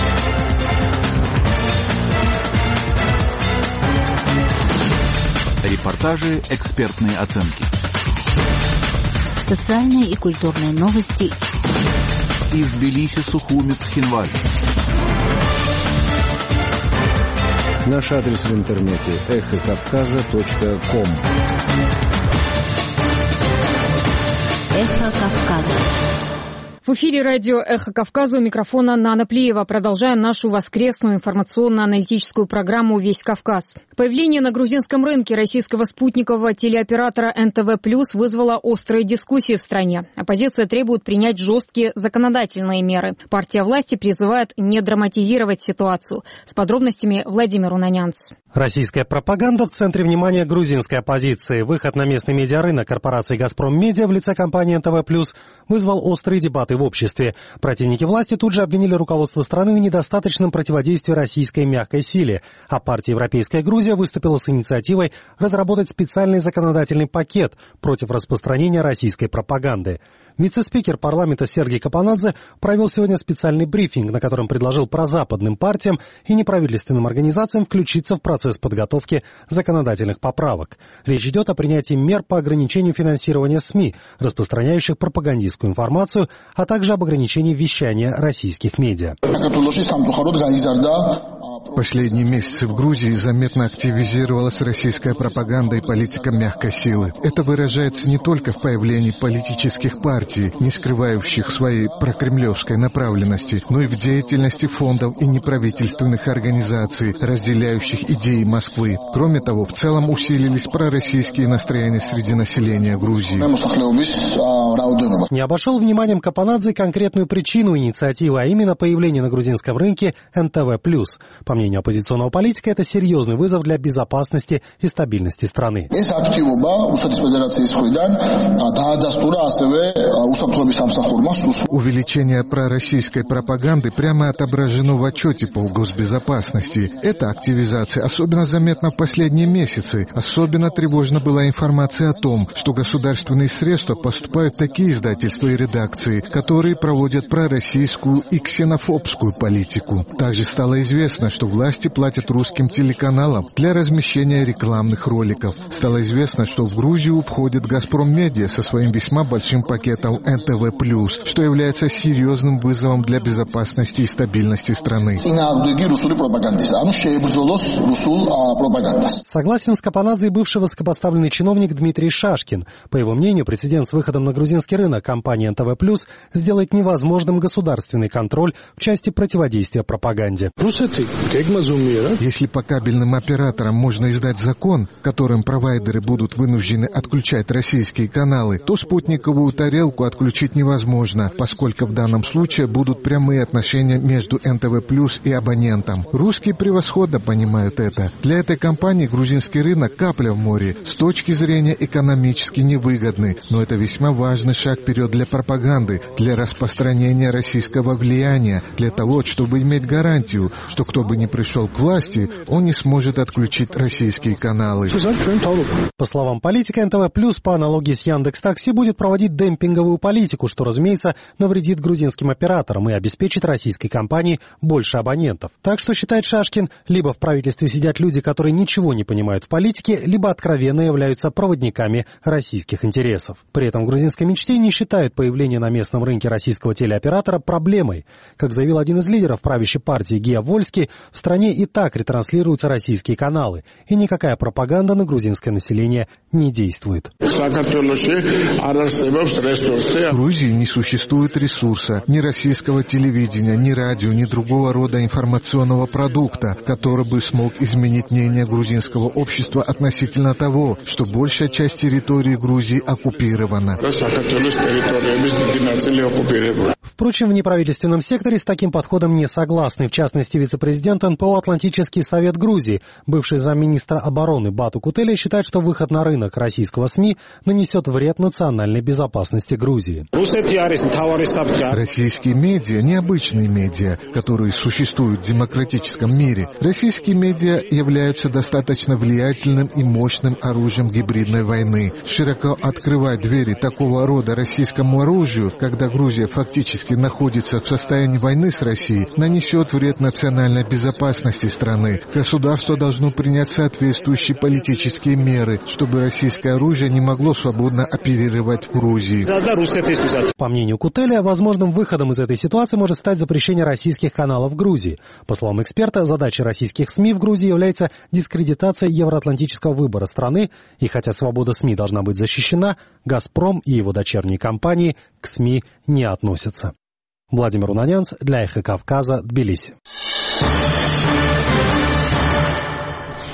S9: Репортажи, экспертные оценки.
S3: Социальные и культурные новости.
S9: Из Тбилиси, Сухуми, Цхинвали.
S13: Наш адрес в интернете эхо кавказа точка ком.
S3: Эхо Кавказа.
S1: В эфире радио «Эхо Кавказа», у микрофона Нана Плиева. Продолжаем нашу воскресную информационно-аналитическую программу «Весь Кавказ». Появление на грузинском рынке российского спутникового телеоператора эн тэ вэ плюс вызвало острые дискуссии в стране. Оппозиция требует принять жесткие законодательные меры. Партия власти призывает не драматизировать ситуацию. С подробностями Владимир Унанянц.
S6: Российская пропаганда в центре внимания грузинской оппозиции. Выход на местный медиарынок корпорации «Газпром Медиа» в лице компании эн тэ вэ плюс вызвал острые дебаты работой в обществе. Противники власти тут же обвинили руководство страны в недостаточном противодействии российской мягкой силе, а партия «Европейская Грузия» выступила с инициативой разработать специальный законодательный пакет против распространения российской пропаганды. Вице-спикер парламента Сергей Капанадзе провел сегодня специальный брифинг, на котором предложил прозападным партиям и неправительственным организациям включиться в процесс подготовки законодательных поправок. Речь идет о принятии мер по ограничению финансирования СМИ, распространяющих пропагандистскую информацию, а также об ограничении вещания российских медиа.
S5: Последние месяцы в Грузии заметно активизировалась российская пропаганда и политика мягкой силы. Это выражается не только в появлении политических партий, не скрывающих своей прокремлевской направленности, но и в деятельности фондов и неправительственных организаций, разделяющих идеи Москвы. Кроме того, в целом усилились пророссийские настроения среди населения Грузии.
S6: Не обошел вниманием Капанадзе конкретную причину инициативы, а именно появление на грузинском рынке эн тэ вэ плюс. По мнению оппозиционного политика, это серьезный вызов для безопасности и стабильности страны.
S5: Увеличение пророссийской пропаганды прямо отображено в отчете по госбезопасности. Эта активизация особенно заметна в последние месяцы. Особенно тревожна была информация о том, что государственные средства поступают в такие издательства и редакции, которые проводят пророссийскую и ксенофобскую политику. Также стало известно, что власти платят русским телеканалам для размещения рекламных роликов. Стало известно, что в Грузию входит «Газпром Медиа» со своим весьма большим пакетом эн тэ вэ плюс, что является серьезным вызовом для безопасности и стабильности страны.
S6: Согласен с Капанадзе и бывший высокопоставленный чиновник Дмитрий Шашкин. По его мнению, прецедент с выходом на грузинский рынок компании эн тэ вэ плюс сделает невозможным государственный контроль в части противодействия пропаганде.
S5: Если по кабельным операторам можно издать закон, которым провайдеры будут вынуждены отключать российские каналы, то спутниковую тарелку отключить невозможно, поскольку в данном случае будут прямые отношения между эн тэ вэ плюс и абонентом. Русские превосходно понимают это. Для этой компании грузинский рынок капля в море, с точки зрения экономически невыгодный, но это весьма важный шаг вперед для пропаганды, для распространения российского влияния, для того, чтобы иметь гарантию, что кто бы ни пришел к власти, он не сможет отключить российские каналы.
S6: По словам политика, эн тэ вэ плюс по аналогии с Яндекс.Такси будет проводить демпинговую политику, что, разумеется, навредит грузинским операторам и обеспечит российской компании больше абонентов. Так что, считает Шашкин, либо в правительстве сидят люди, которые ничего не понимают в политике, либо откровенно являются проводниками российских интересов. При этом в грузинской мечте не считают появление на местном рынке российского телеоператора проблемой. Как заявил один из лидеров правящей партии Гия Вольский, в стране и так ретранслируются российские каналы, и никакая пропаганда на грузинское население не действует.
S5: В Грузии не существует ресурса, ни российского телевидения, ни радио, ни другого рода информационного продукта, который бы смог изменить мнение грузинского общества относительно того, что большая часть территории Грузии оккупирована.
S6: Впрочем, в неправительственном секторе с таким подходом не согласны. В частности, вице-президент эн пэ о «Атлантический совет Грузии», бывший замминистра обороны Бату Кутелия, считает, что выход на рынок российского СМИ нанесет вред национальной безопасности Грузии.
S5: Российские медиа – необычные медиа, которые существуют в демократическом мире. Российские медиа являются достаточно влиятельным и мощным оружием гибридной войны. Широко открывать двери такого рода российскому оружию, когда Грузия фактически находится в состоянии войны с Россией, нанесет вред национальной безопасности страны. Государство должно принять соответствующие политические меры, чтобы российское оружие не могло свободно оперировать в Грузии.
S6: По мнению Кутелия, возможным выходом из этой ситуации может стать запрещение российских каналов в Грузии. По словам эксперта, задачей российских СМИ в Грузии является дискредитация евроатлантического выбора страны, и хотя свобода СМИ должна быть защищена, «Газпром» и его дочерние компании к СМИ не относятся. Владимир Унанянц для «Эхо Кавказа», Тбилиси.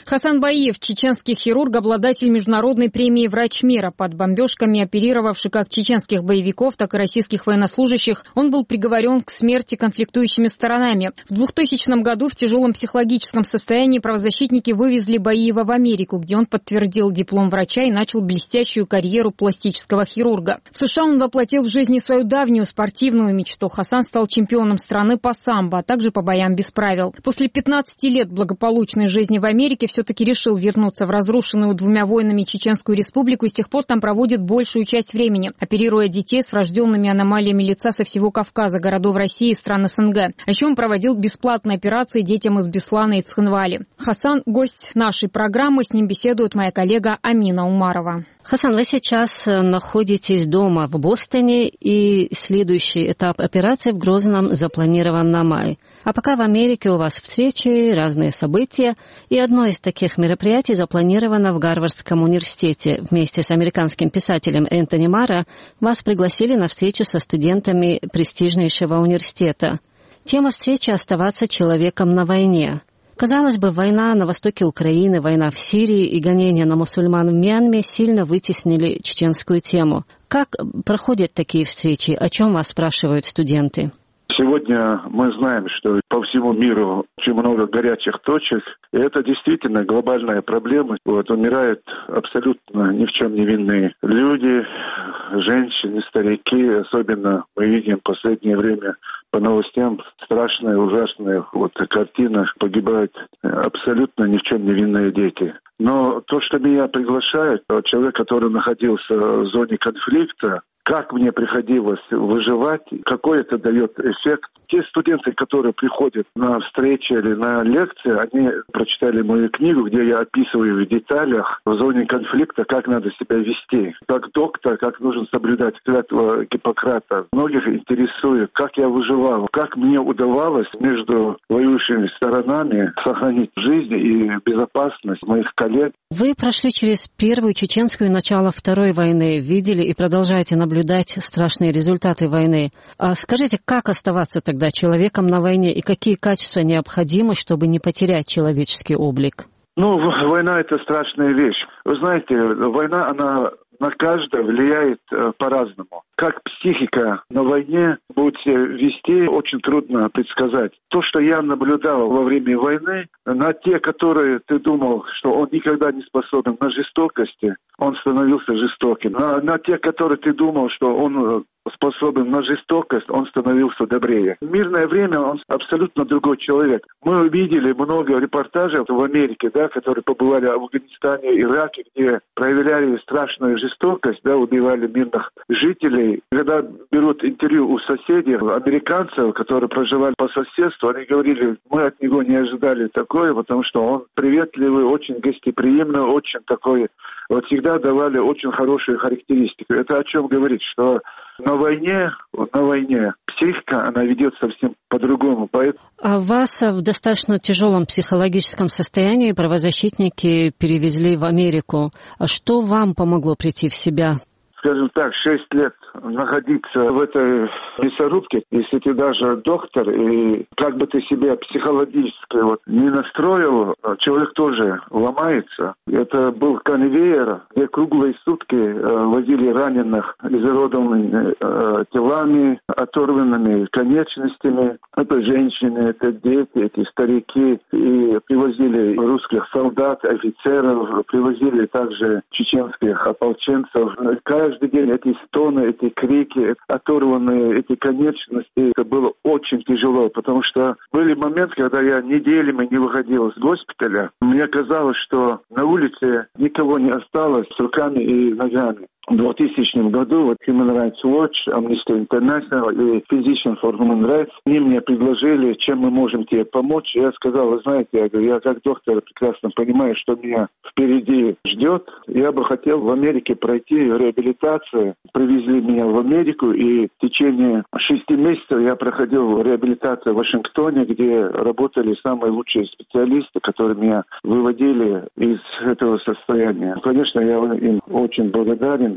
S1: Хасан Баиев, чеченский хирург, обладатель международной премии «Врач мира». Под бомбежками оперировавший как чеченских боевиков, так и российских военнослужащих, он был приговорен к смерти конфликтующими сторонами. В двухтысячном году в тяжелом психологическом состоянии правозащитники вывезли Баиева в Америку, где он подтвердил диплом врача и начал блестящую карьеру пластического хирурга. В США он воплотил в жизни свою давнюю спортивную мечту. Хасан стал чемпионом страны по самбо, а также по боям без правил. После пятнадцати лет благополучной жизни в Америке все-таки решил вернуться в разрушенную двумя войнами Чеченскую республику и с тех пор там проводит большую часть времени, оперируя детей с врожденными аномалиями лица со всего Кавказа, городов России и стран СНГ. А еще он проводил бесплатные операции детям из Беслана и Цхинвали. Хасан – гость нашей программы, с ним беседует моя коллега Амина Умарова.
S14: Хасан, вы сейчас находитесь дома в Бостоне, и следующий этап операции в Грозном запланирован на май. А пока в Америке у вас встречи, разные события, и одно из таких мероприятий запланировано в Гарвардском университете. Вместе с американским писателем Энтони Марро вас пригласили на встречу со студентами престижнейшего университета. Тема встречи – оставаться человеком на войне. Казалось бы, война на востоке Украины, война в Сирии и гонения на мусульман в Мьянме сильно вытеснили чеченскую тему. Как проходят такие встречи? О чем вас спрашивают студенты?
S15: Сегодня мы знаем, что по всему миру очень много горячих точек, и это действительно глобальная проблема. Вот, умирают абсолютно ни в чем не винные люди, женщины, старики. Особенно мы видим в последнее время по новостям страшная, ужасная вот картина. Погибают абсолютно ни в чем не винные дети. Но то, что меня приглашают, человек, который находился в зоне конфликта, как мне приходилось выживать, какой это дает эффект. Те студенты, которые приходят на встречи или на лекции, они прочитали мою книгу, где я описываю в деталях в зоне конфликта, как надо себя вести. Как доктор, как нужно соблюдать клятву Гиппократа. Многих интересует, как я выживал, как мне удавалось между воюющими сторонами сохранить жизнь и безопасность моих коллег.
S14: Вы прошли через первую чеченскую и начало второй войны, видели и продолжаете наблюдать страшные результаты войны. А скажите, как оставаться тогда человеком на войне и какие качества необходимы, чтобы не потерять человеческий облик?
S15: Ну, война – это страшная вещь. Вы знаете, война, она на каждого влияет э, по-разному. Как психика на войне будет себя вести, очень трудно предсказать. То, что я наблюдал во время войны, на те, которые ты думал, что он никогда не способен на жестокости, он становился жестоким. На, на те, которые ты думал, что он способен на жестокость, он становился добрее. В мирное время он абсолютно другой человек. Мы увидели много репортажей в Америке, да, которые побывали в Афганистане, Ираке, где проявляли страшную жестокость, да, убивали мирных жителей. Когда берут интервью у соседей, американцев, которые проживали по соседству, они говорили, мы от него не ожидали такое, потому что он приветливый, очень гостеприимный, очень такой, вот всегда давали очень хорошие характеристики. Это о чем говорит, что на войне, на войне психика, она ведет совсем по-другому. Поэтому...
S14: А вас в достаточно тяжелом психологическом состоянии правозащитники перевезли в Америку. А что вам помогло прийти в себя?
S15: Скажем так, шесть лет находиться в этой мясорубке, если ты даже доктор, и как бы ты себя психологически вот не настроил, человек тоже ломается. Это был конвейер, где круглые сутки э, возили раненых изуродованными э, телами, оторванными конечностями. Это женщины, это дети, эти старики. И привозили русских солдат, офицеров, привозили также чеченских ополченцев. Каждый день эти стоны, эти крики, оторванные эти конечности, это было очень тяжело, потому что были моменты, когда я неделями не выходил из госпиталя. Мне казалось, что на улице никого не осталось с руками и ногами. В двухтысячном году вот Human Rights Watch, Amnesty International и Physicians for Human Rights, они мне предложили, чем мы можем тебе помочь. Я сказал, вы знаете, я, говорю, я как доктор прекрасно понимаю, что меня впереди ждет. Я бы хотел в Америке пройти реабилитацию. Привезли меня в Америку, и в течение шести месяцев я проходил реабилитацию в Вашингтоне, где работали самые лучшие специалисты, которые меня выводили из этого состояния. Конечно, я им очень благодарен.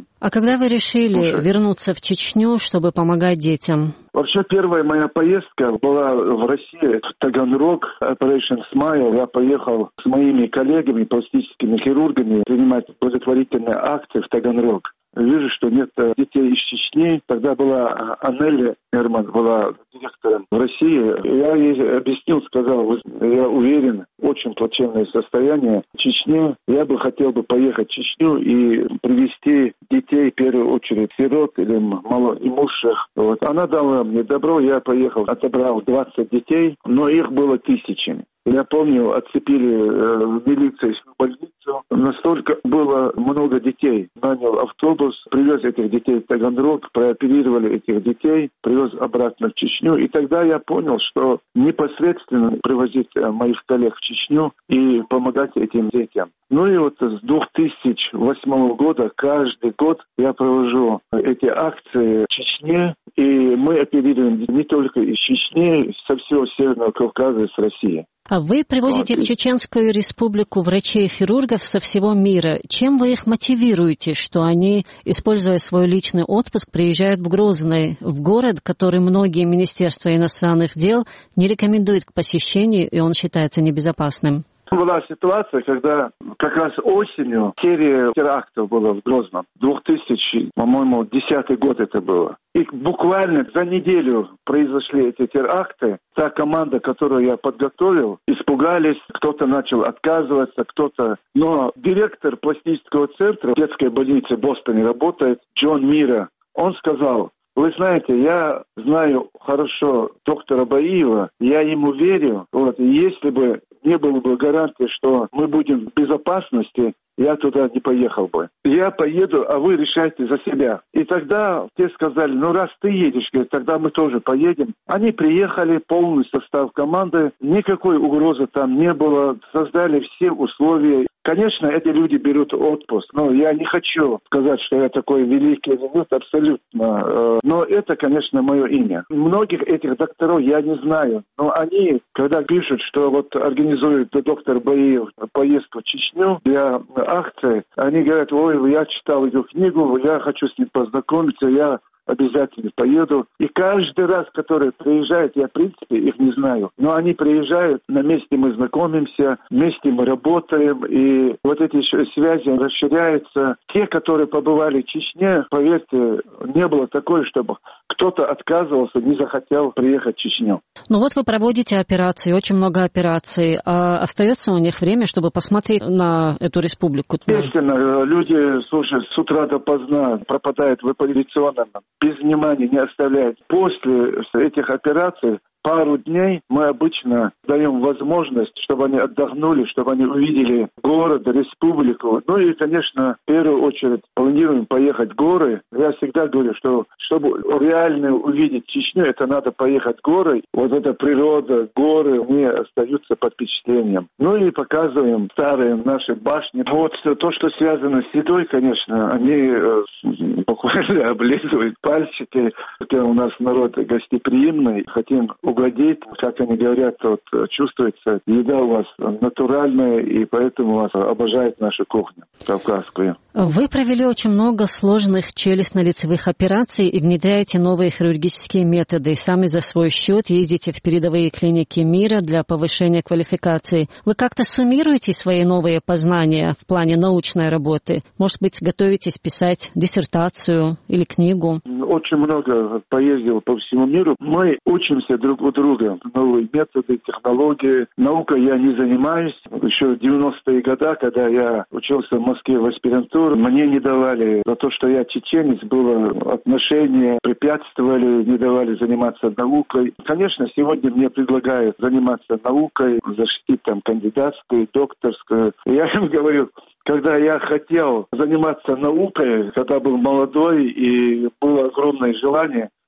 S15: Слушаем.
S14: А когда вы решили
S15: Слушаем.
S14: вернуться в Чечню, чтобы помогать детям?
S15: Вообще, первая моя поездка была в России, в Таганрог, Operation Smile. Я поехал с моими коллегами, пластическими хирургами, принимать благотворительные акции в Таганрог. Вижу, что нет детей из Чечни. Тогда была Аннели Эрман, была директором в России. Я ей объяснил, сказал, я уверен, очень плачевное состояние в Чечне. Я бы хотел бы поехать в Чечню и привезти детей, в первую очередь, сирот или малоимущих. Вот. Она дала мне добро, я поехал, отобрал двадцать детей, но их было тысячами. Я помню, отцепили э, милицейскую больницу. Настолько было много детей. Нанял автобус, привез этих детей в Таганрог, прооперировали этих детей, привез обратно в Чечню. И тогда я понял, что непосредственно привозить моих коллег в Чечню и помогать этим детям. Ну и вот с две тысячи восьмого года каждый год я провожу эти акции в Чечне. И мы оперируем не только из Чечни, со всего Северного Кавказа и с России.
S14: А вы привозите вот. в Чеченскую республику врачей-хирургов со всего мира. Чем вы их мотивируете, что они, используя свой личный отпуск, приезжают в Грозный, в город, который многие министерства иностранных дел не рекомендуют к посещению, и он считается небезопасным?
S15: Была ситуация, когда как раз осенью серия терактов была в Грозном. две тысячи, по-моему, десятый год это было. И буквально за неделю произошли эти теракты. Та команда, которую я подготовил, испугались, кто-то начал отказываться, кто-то... Но директор пластического центра детской больницы в Бостоне работает, Джон Мира, он сказал: вы знаете, я знаю хорошо доктора Баиева, я ему верю. Вот, и если бы не было бы гарантии, что мы будем в безопасности, я туда не поехал бы. Я поеду, а вы решайте за себя. И тогда те сказали, ну раз ты едешь, говорит, тогда мы тоже поедем. Они приехали, полный состав команды, никакой угрозы там не было, создали все условия. Конечно, эти люди берут отпуск, но я не хочу сказать, что я такой великий, нет, абсолютно. Но это, конечно, мое имя. Многих этих докторов я не знаю, но они, когда пишут, что вот организует доктор Баиев поездку в Чечню для акции, они говорят, ой, я читал эту книгу, я хочу с ним познакомиться, я обязательно поеду. И каждый раз, который приезжает, я, в принципе, их не знаю, но они приезжают, на месте мы знакомимся, вместе мы работаем, и вот эти связи расширяются. Те, которые побывали в Чечне, поверьте, не было такое, чтобы кто-то отказывался, не захотел приехать в Чечню.
S14: Ну вот вы проводите операции, очень много операций. А остается у них время, чтобы посмотреть на эту республику?
S15: Естественно, люди, слушай, с утра до поздна пропадают в операционном, без внимания не оставляют. После этих операций пару дней мы обычно даем возможность, чтобы они отдохнули, чтобы они увидели город, республику. Ну и, конечно, в первую очередь планируем поехать в горы. Я всегда говорю, что чтобы реально увидеть Чечню, это надо поехать в горы. Вот эта природа, горы мне остаются под впечатлением. Ну и показываем старые наши башни. Вот то, что связано с едой, конечно, они э, буквально облизывают пальчики. У нас народ гостеприимный, хотим угодить, как они говорят, вот, чувствуется, еда у вас натуральная, и поэтому вас обожают нашу кухню кавказскую.
S14: Вы провели очень много сложных челюстно-лицевых операций и внедряете новые хирургические методы. Сами за свой счет ездите в передовые клиники мира для повышения квалификации. Вы как-то суммируете свои новые познания в плане научной работы? Может быть, готовитесь писать диссертацию или книгу?
S15: Очень много поездил по всему миру. Мы учимся друг у друга. Новые методы, технологии. Наукой я не занимаюсь. Еще в девяностые годы, когда я учился в Москве в аспирантуре, мне не давали за то, что я чеченец, было отношения, препятствовали, не давали заниматься наукой. Конечно, сегодня мне предлагают заниматься наукой, защитить там кандидатскую, докторскую. Я им говорю, когда я хотел заниматься наукой, когда был молодой и было огромное желание,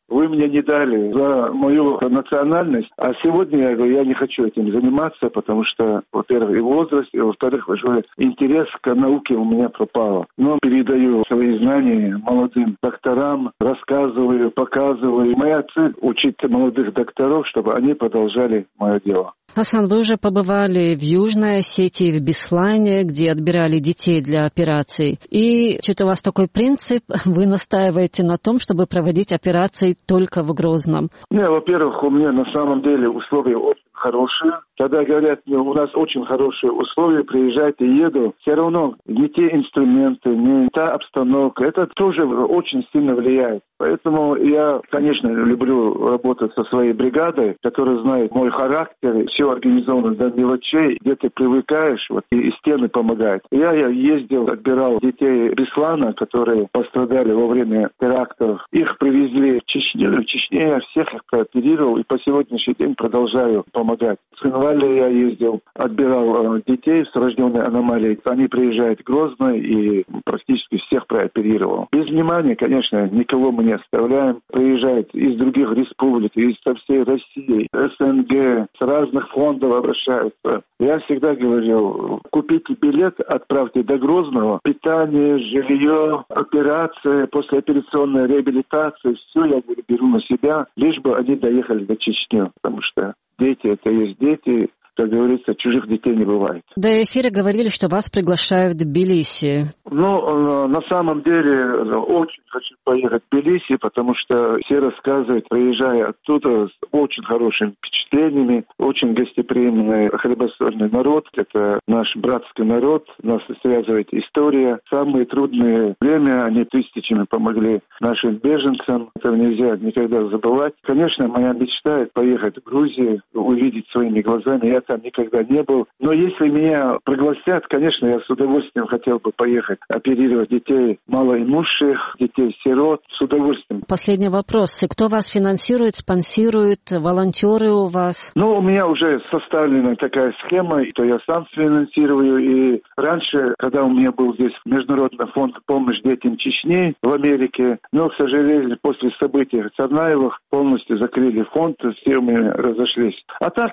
S15: вы мне не дали за мою национальность, а сегодня я говорю, я не хочу этим заниматься, потому что, во-первых, и возраст, и, во-вторых, уже интерес к науке у меня пропал. Но передаю свои знания молодым докторам, рассказываю, показываю. Моя цель — учить молодых докторов, чтобы они продолжали мое дело.
S14: Хасан, вы уже побывали в Южной Осетии, в Беслане, где отбирали детей для операций. И что-то у вас такой принцип, вы настаиваете на том, чтобы проводить операции только в Грозном.
S15: Не, во-первых, у меня на самом деле условия очень хорошие. Когда говорят, ну, у нас очень хорошие условия, приезжайте, еду, все равно не те инструменты, не та обстановка, это тоже очень сильно влияет. Поэтому я, конечно, люблю работать со своей бригадой, которая знает мой характер, все организовано до мелочей, где ты привыкаешь, вот, и, и стены помогают. Я, я ездил, отбирал детей Беслана, которые пострадали во время терактов. Их привезли в Чечню, в Чечне я всех их прооперировал и по сегодняшний день продолжаю помогать. В Январе я ездил, отбирал э, детей с рожденной аномалией. Они приезжают в Грозный и практически всех прооперировал. Без внимания, конечно, никого мы не оставляем. Приезжают из других республик, из со всей России, СНГ, с разных фондов обращаются. Я всегда говорил, купите билет, отправьте до Грозного. Питание, жилье, операция, послеоперационная реабилитация, все я беру на себя, лишь бы они доехали до Чечни, потому что дети — это есть дети, как говорится, чужих детей не бывает.
S14: До эфира говорили, что вас приглашают в Тбилиси.
S15: Ну, на самом деле, очень хочу поехать в Тбилиси, потому что все рассказывают, приезжая оттуда, с очень хорошими впечатлениями, очень гостеприимный, хлебосольный народ. Это наш братский народ, нас связывает история. Самые трудные время они тысячами помогли нашим беженцам. Это нельзя никогда забывать. Конечно, моя мечта — поехать в Грузию, увидеть своими глазами. Я там никогда не был. Но если меня пригласят, конечно, я с удовольствием хотел бы поехать оперировать детей малоимущих, детей-сирот. С удовольствием.
S14: Последний вопрос. Кто вас финансирует, спонсирует, волонтеры у вас?
S15: Ну, у меня уже составлена такая схема, то я сам финансирую. И раньше, когда у меня был здесь Международный фонд помощи детям Чечни в Америке, но, к сожалению, после событий в Царнаевых полностью закрыли фонд, все мы разошлись. А так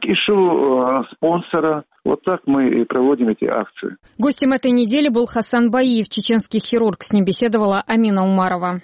S15: ищу спонсора. Вот так мы и проводим эти акции.
S1: Гостем этой недели был Хасан Баиев, чеченский хирург. С ним беседовала Амина Умарова.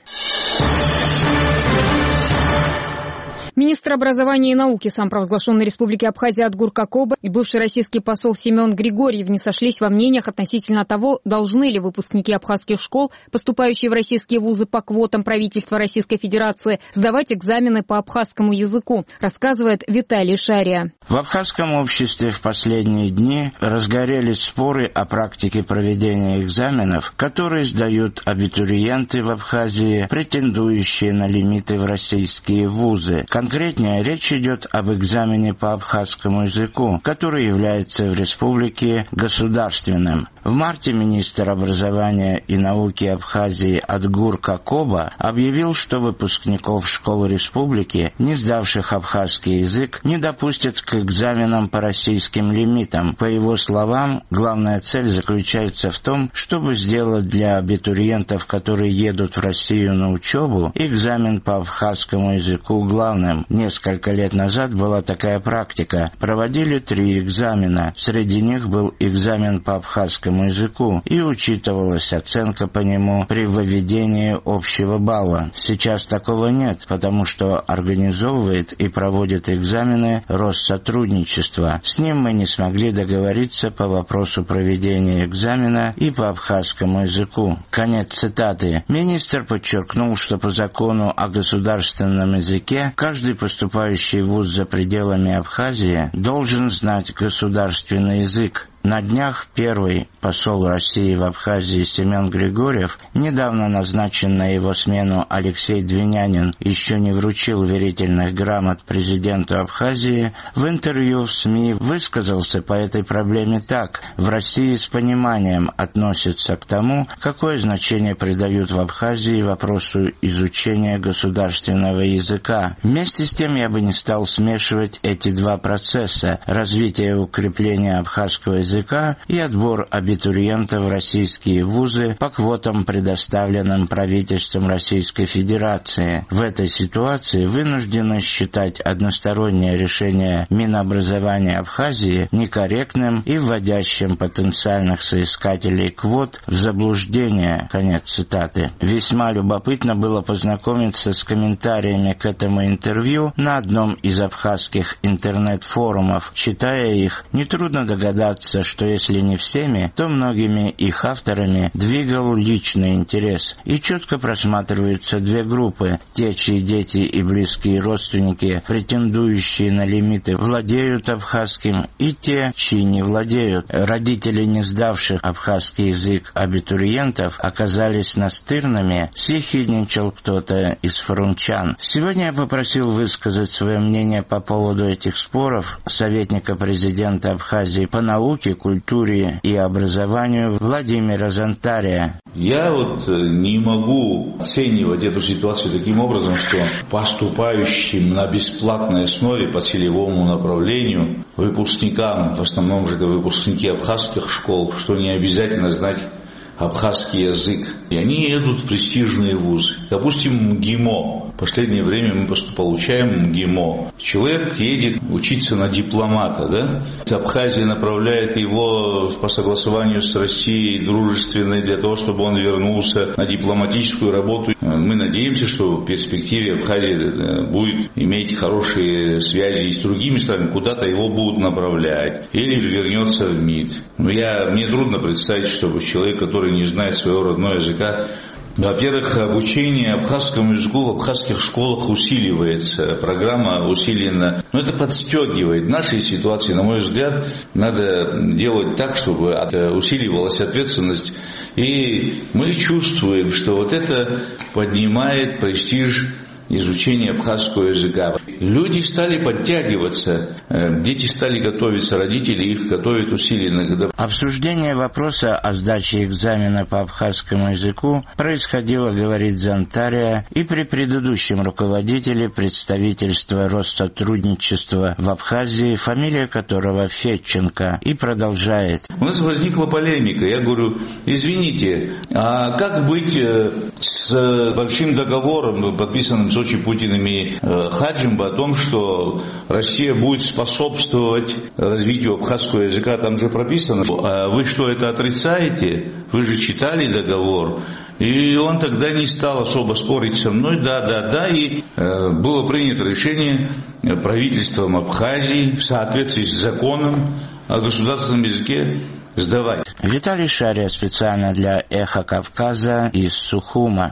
S1: Министр образования и науки самопровозглашенной Республики Абхазия Адгур Какоба и бывший российский посол Семен Григорьев не сошлись во мнениях относительно того, должны ли выпускники абхазских школ, поступающие в российские вузы по квотам правительства Российской Федерации, сдавать экзамены по абхазскому языку, рассказывает Виталий Шария.
S12: В абхазском обществе в последние дни разгорелись споры о практике проведения экзаменов, которые сдают абитуриенты в Абхазии, претендующие на лимиты в российские вузы. Конкретнее речь идет об экзамене по абхазскому языку, который является в республике государственным. В марте министр образования и науки Абхазии Адгур Какоба объявил, что выпускников школ республики, не сдавших абхазский язык, не допустят к экзаменам по российским лимитам. По его словам, главная цель заключается в том, чтобы сделать для абитуриентов, которые едут в Россию на учебу, экзамен по абхазскому языку главным. Несколько лет назад была такая практика. Проводили три экзамена. Среди них был экзамен по абхазскому языку, и учитывалась оценка по нему при выведении общего балла. Сейчас такого нет, потому что организовывает и проводит экзамены Россотрудничество. С ним мы не смогли договориться по вопросу проведения экзамена и по абхазскому языку. Конец цитаты. Министр подчеркнул, что по закону о государственном языке каждый поступающий в вуз за пределами Абхазии должен знать государственный язык. На днях первый посол России в Абхазии Семен Григорьев, недавно назначен на его смену Алексей Двинянин, еще не вручил верительных грамот президенту Абхазии, в интервью в СМИ высказался по этой проблеме так: в России с пониманием относятся к тому, какое значение придают в Абхазии вопросу изучения государственного языка. Вместе с тем я бы не стал смешивать эти два процесса — развитие и укрепление абхазского языка языка и отбор абитуриентов в российские вузы по квотам, предоставленным правительством Российской Федерации. В этой ситуации вынуждены считать одностороннее решение Минобразования Абхазии некорректным и вводящим потенциальных соискателей квот в заблуждение. Конец цитаты. Весьма любопытно было познакомиться с комментариями к этому интервью на одном из абхазских интернет-форумов. Читая их, нетрудно догадаться, что если не всеми, то многими их авторами двигал личный интерес. И четко просматриваются две группы: те, чьи дети и близкие родственники, претендующие на лимиты, владеют абхазским, и те, чьи не владеют. Родители не сдавших абхазский язык абитуриентов оказались настырными, съехидничал кто-то из форумчан. Сегодня я попросил высказать свое мнение по поводу этих споров советника президента Абхазии по науке, культуре и образованию Владимира Зантария.
S16: Я вот не могу оценивать эту ситуацию таким образом, что поступающим на бесплатной основе по целевому направлению выпускникам, в основном же это выпускники абхазских школ, что не обязательно знать абхазский язык, и они едут в престижные вузы. Допустим, МГИМО. В последнее время мы просто получаем МГИМО. Человек едет учиться на дипломата, да? Абхазия направляет его по согласованию с Россией дружественной для того, чтобы он вернулся на дипломатическую работу. Мы надеемся, что в перспективе Абхазия будет иметь хорошие связи и с другими странами, куда-то его будут направлять. Или вернется в МИД. Но я, мне трудно представить, чтобы человек, который не знает своего родного языка. Во-первых, обучение абхазскому языку в абхазских школах усиливается, программа усилена, но это подстегивает. В нашей ситуации, на мой взгляд, надо делать так, чтобы усиливалась ответственность, и мы чувствуем, что вот это поднимает престиж изучения абхазского языка. Люди стали подтягиваться, дети стали готовиться, родители их готовят усиленно.
S12: Обсуждение вопроса о сдаче экзамена по абхазскому языку происходило, говорит Зантария, и при предыдущем руководителе представительства Россотрудничества в Абхазии, фамилия которого Федченко, и продолжает.
S16: У нас возникла полемика. Я говорю, извините, а как быть с большим договором, подписанным Сочи, Путиным и э, Хаджимба, о том, что Россия будет способствовать развитию абхазского языка? Там же прописано. А вы что, это отрицаете? Вы же читали договор. И он тогда не стал особо спорить со мной. Да, да, да. И э, было принято решение правительством Абхазии в соответствии с законом о государственном языке сдавать.
S12: Виталий Шария специально для «Эхо Кавказа» из Сухума.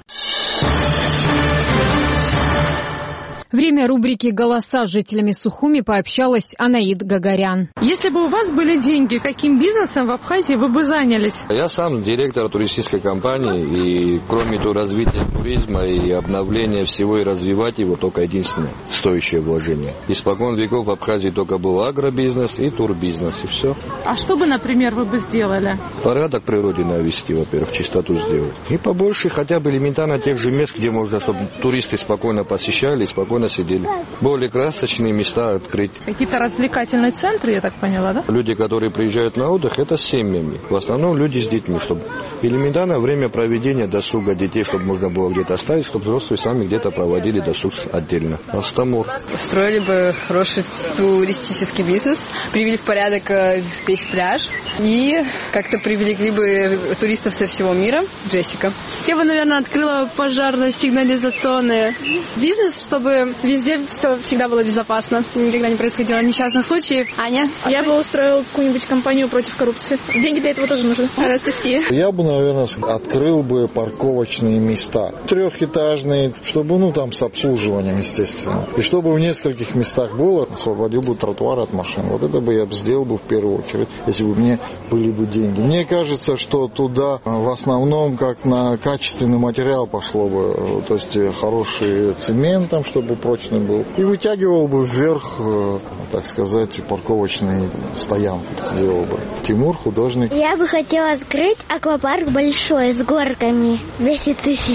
S1: Время рубрики «Голоса» с жителями Сухуми пообщалась Анаид Гагарян.
S17: Если бы у вас были деньги, каким бизнесом в Абхазии вы бы занялись?
S18: Я сам директор туристической компании, и кроме того, развития туризма и обновления всего и развивать его, только единственное стоящее вложение. Испокон веков в Абхазии только был агробизнес и турбизнес, и все.
S17: А что бы, например, вы бы сделали?
S18: Порядок в природе навести, во-первых, чистоту сделать. И побольше хотя бы элементарно тех же мест, где можно, чтобы туристы спокойно посещали, спокойно сидели. Более красочные места открыть.
S17: Какие-то развлекательные центры, я так поняла, да?
S18: Люди, которые приезжают на отдых, это с семьями. В основном люди с детьми, чтобы элементарно время проведения досуга детей, чтобы можно было где-то оставить, чтобы взрослые сами где-то проводили досуг отдельно. Астамур.
S19: Строили бы хороший туристический бизнес, привели в порядок весь пляж и как-то привлекли бы туристов со всего мира. Джессика.
S20: Я бы, наверное, открыла пожарно-сигнализационный бизнес, чтобы везде все всегда было безопасно. Никогда не происходило несчастных случаев. Аня?
S21: Я бы устроила какую-нибудь кампанию против коррупции. Деньги для этого тоже нужны. Анастасия?
S22: Я бы, наверное, открыл бы парковочные места. Трехэтажные, чтобы, ну, там с обслуживанием, естественно. И чтобы в нескольких местах было, освободил бы тротуар от машин. Вот это бы я бы сделал бы в первую очередь, если бы у меня были бы деньги. Мне кажется, что туда в основном как на качественный материал пошло бы. То есть хороший цемент там, чтобы прочный был. И вытягивал бы вверх, так сказать, парковочный стоянку сделал бы. Тимур, художник.
S23: Я бы хотела открыть аквапарк большой с горками. двести тысяч.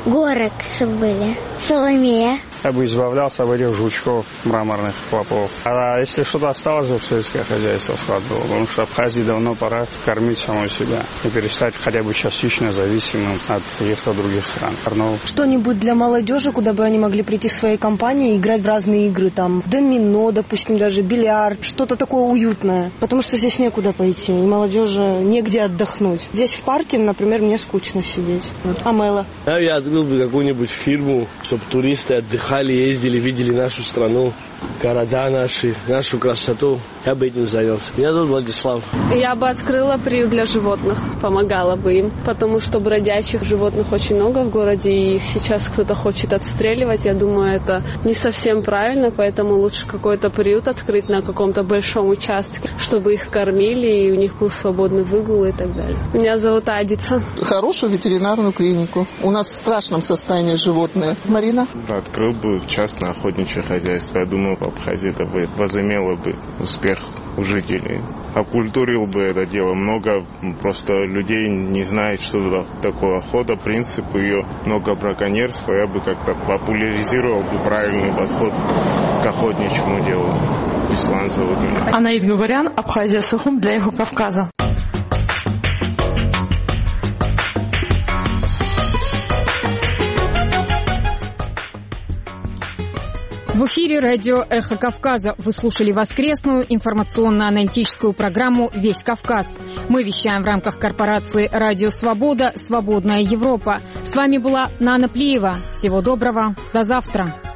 S2: горок, чтобы были. Соломея.
S4: Я бы избавлялся от этих жучков, мраморных клопов. А если что-то осталось в сельское хозяйство, склад было, потому что Абхазии давно пора кормить самой себя и перестать хотя бы частично зависимым от каких-то других стран. Арнол.
S23: Что-нибудь для молодежи, куда бы они могли прийти в своей компании и играть в разные игры, там, домино, допустим, даже бильярд, что-то такое уютное, потому что здесь некуда пойти, и молодежи негде отдохнуть. Здесь в парке, например, мне скучно сидеть. Амела.
S24: Я открыл бы какую-нибудь фирму, чтобы туристы отдыхали, ездили, видели нашу страну, города наши, нашу красоту. Я бы этим занялся. Я зовут Владислав.
S20: Я бы открыла приют для животных, помогала бы им, потому что бродячих животных очень много в городе, и их сейчас кто-то хочет отстреливать. Я думаю, это не совсем правильно, поэтому лучше какой-то приют открыть на каком-то большом участке, чтобы их кормили, и у них был свободный выгул и так далее. Меня зовут Адица.
S25: Хорошую ветеринарную клинику. У нас в страшном состоянии животные. Марина?
S26: Открыл бы частное охотничье хозяйство. Я думаю, в Абхазии это бы возымело бы успех у жителей. Окультурил бы это дело. Много просто людей не знает, что такое охота, принцип ее, много браконьерства. Я бы как-то популяризировал бы правильный подход к охотничьему делу. Ислам зовут меня.
S27: Анаид Гугарян, Абхазия Сухум для Эхо Кавказа.
S1: В эфире радио «Эхо Кавказа». Вы слушали воскресную информационно-аналитическую программу «Весь Кавказ». Мы вещаем в рамках корпорации «Радио Свобода. Свободная Европа». С вами была Нана Плиева. Всего доброго. До завтра.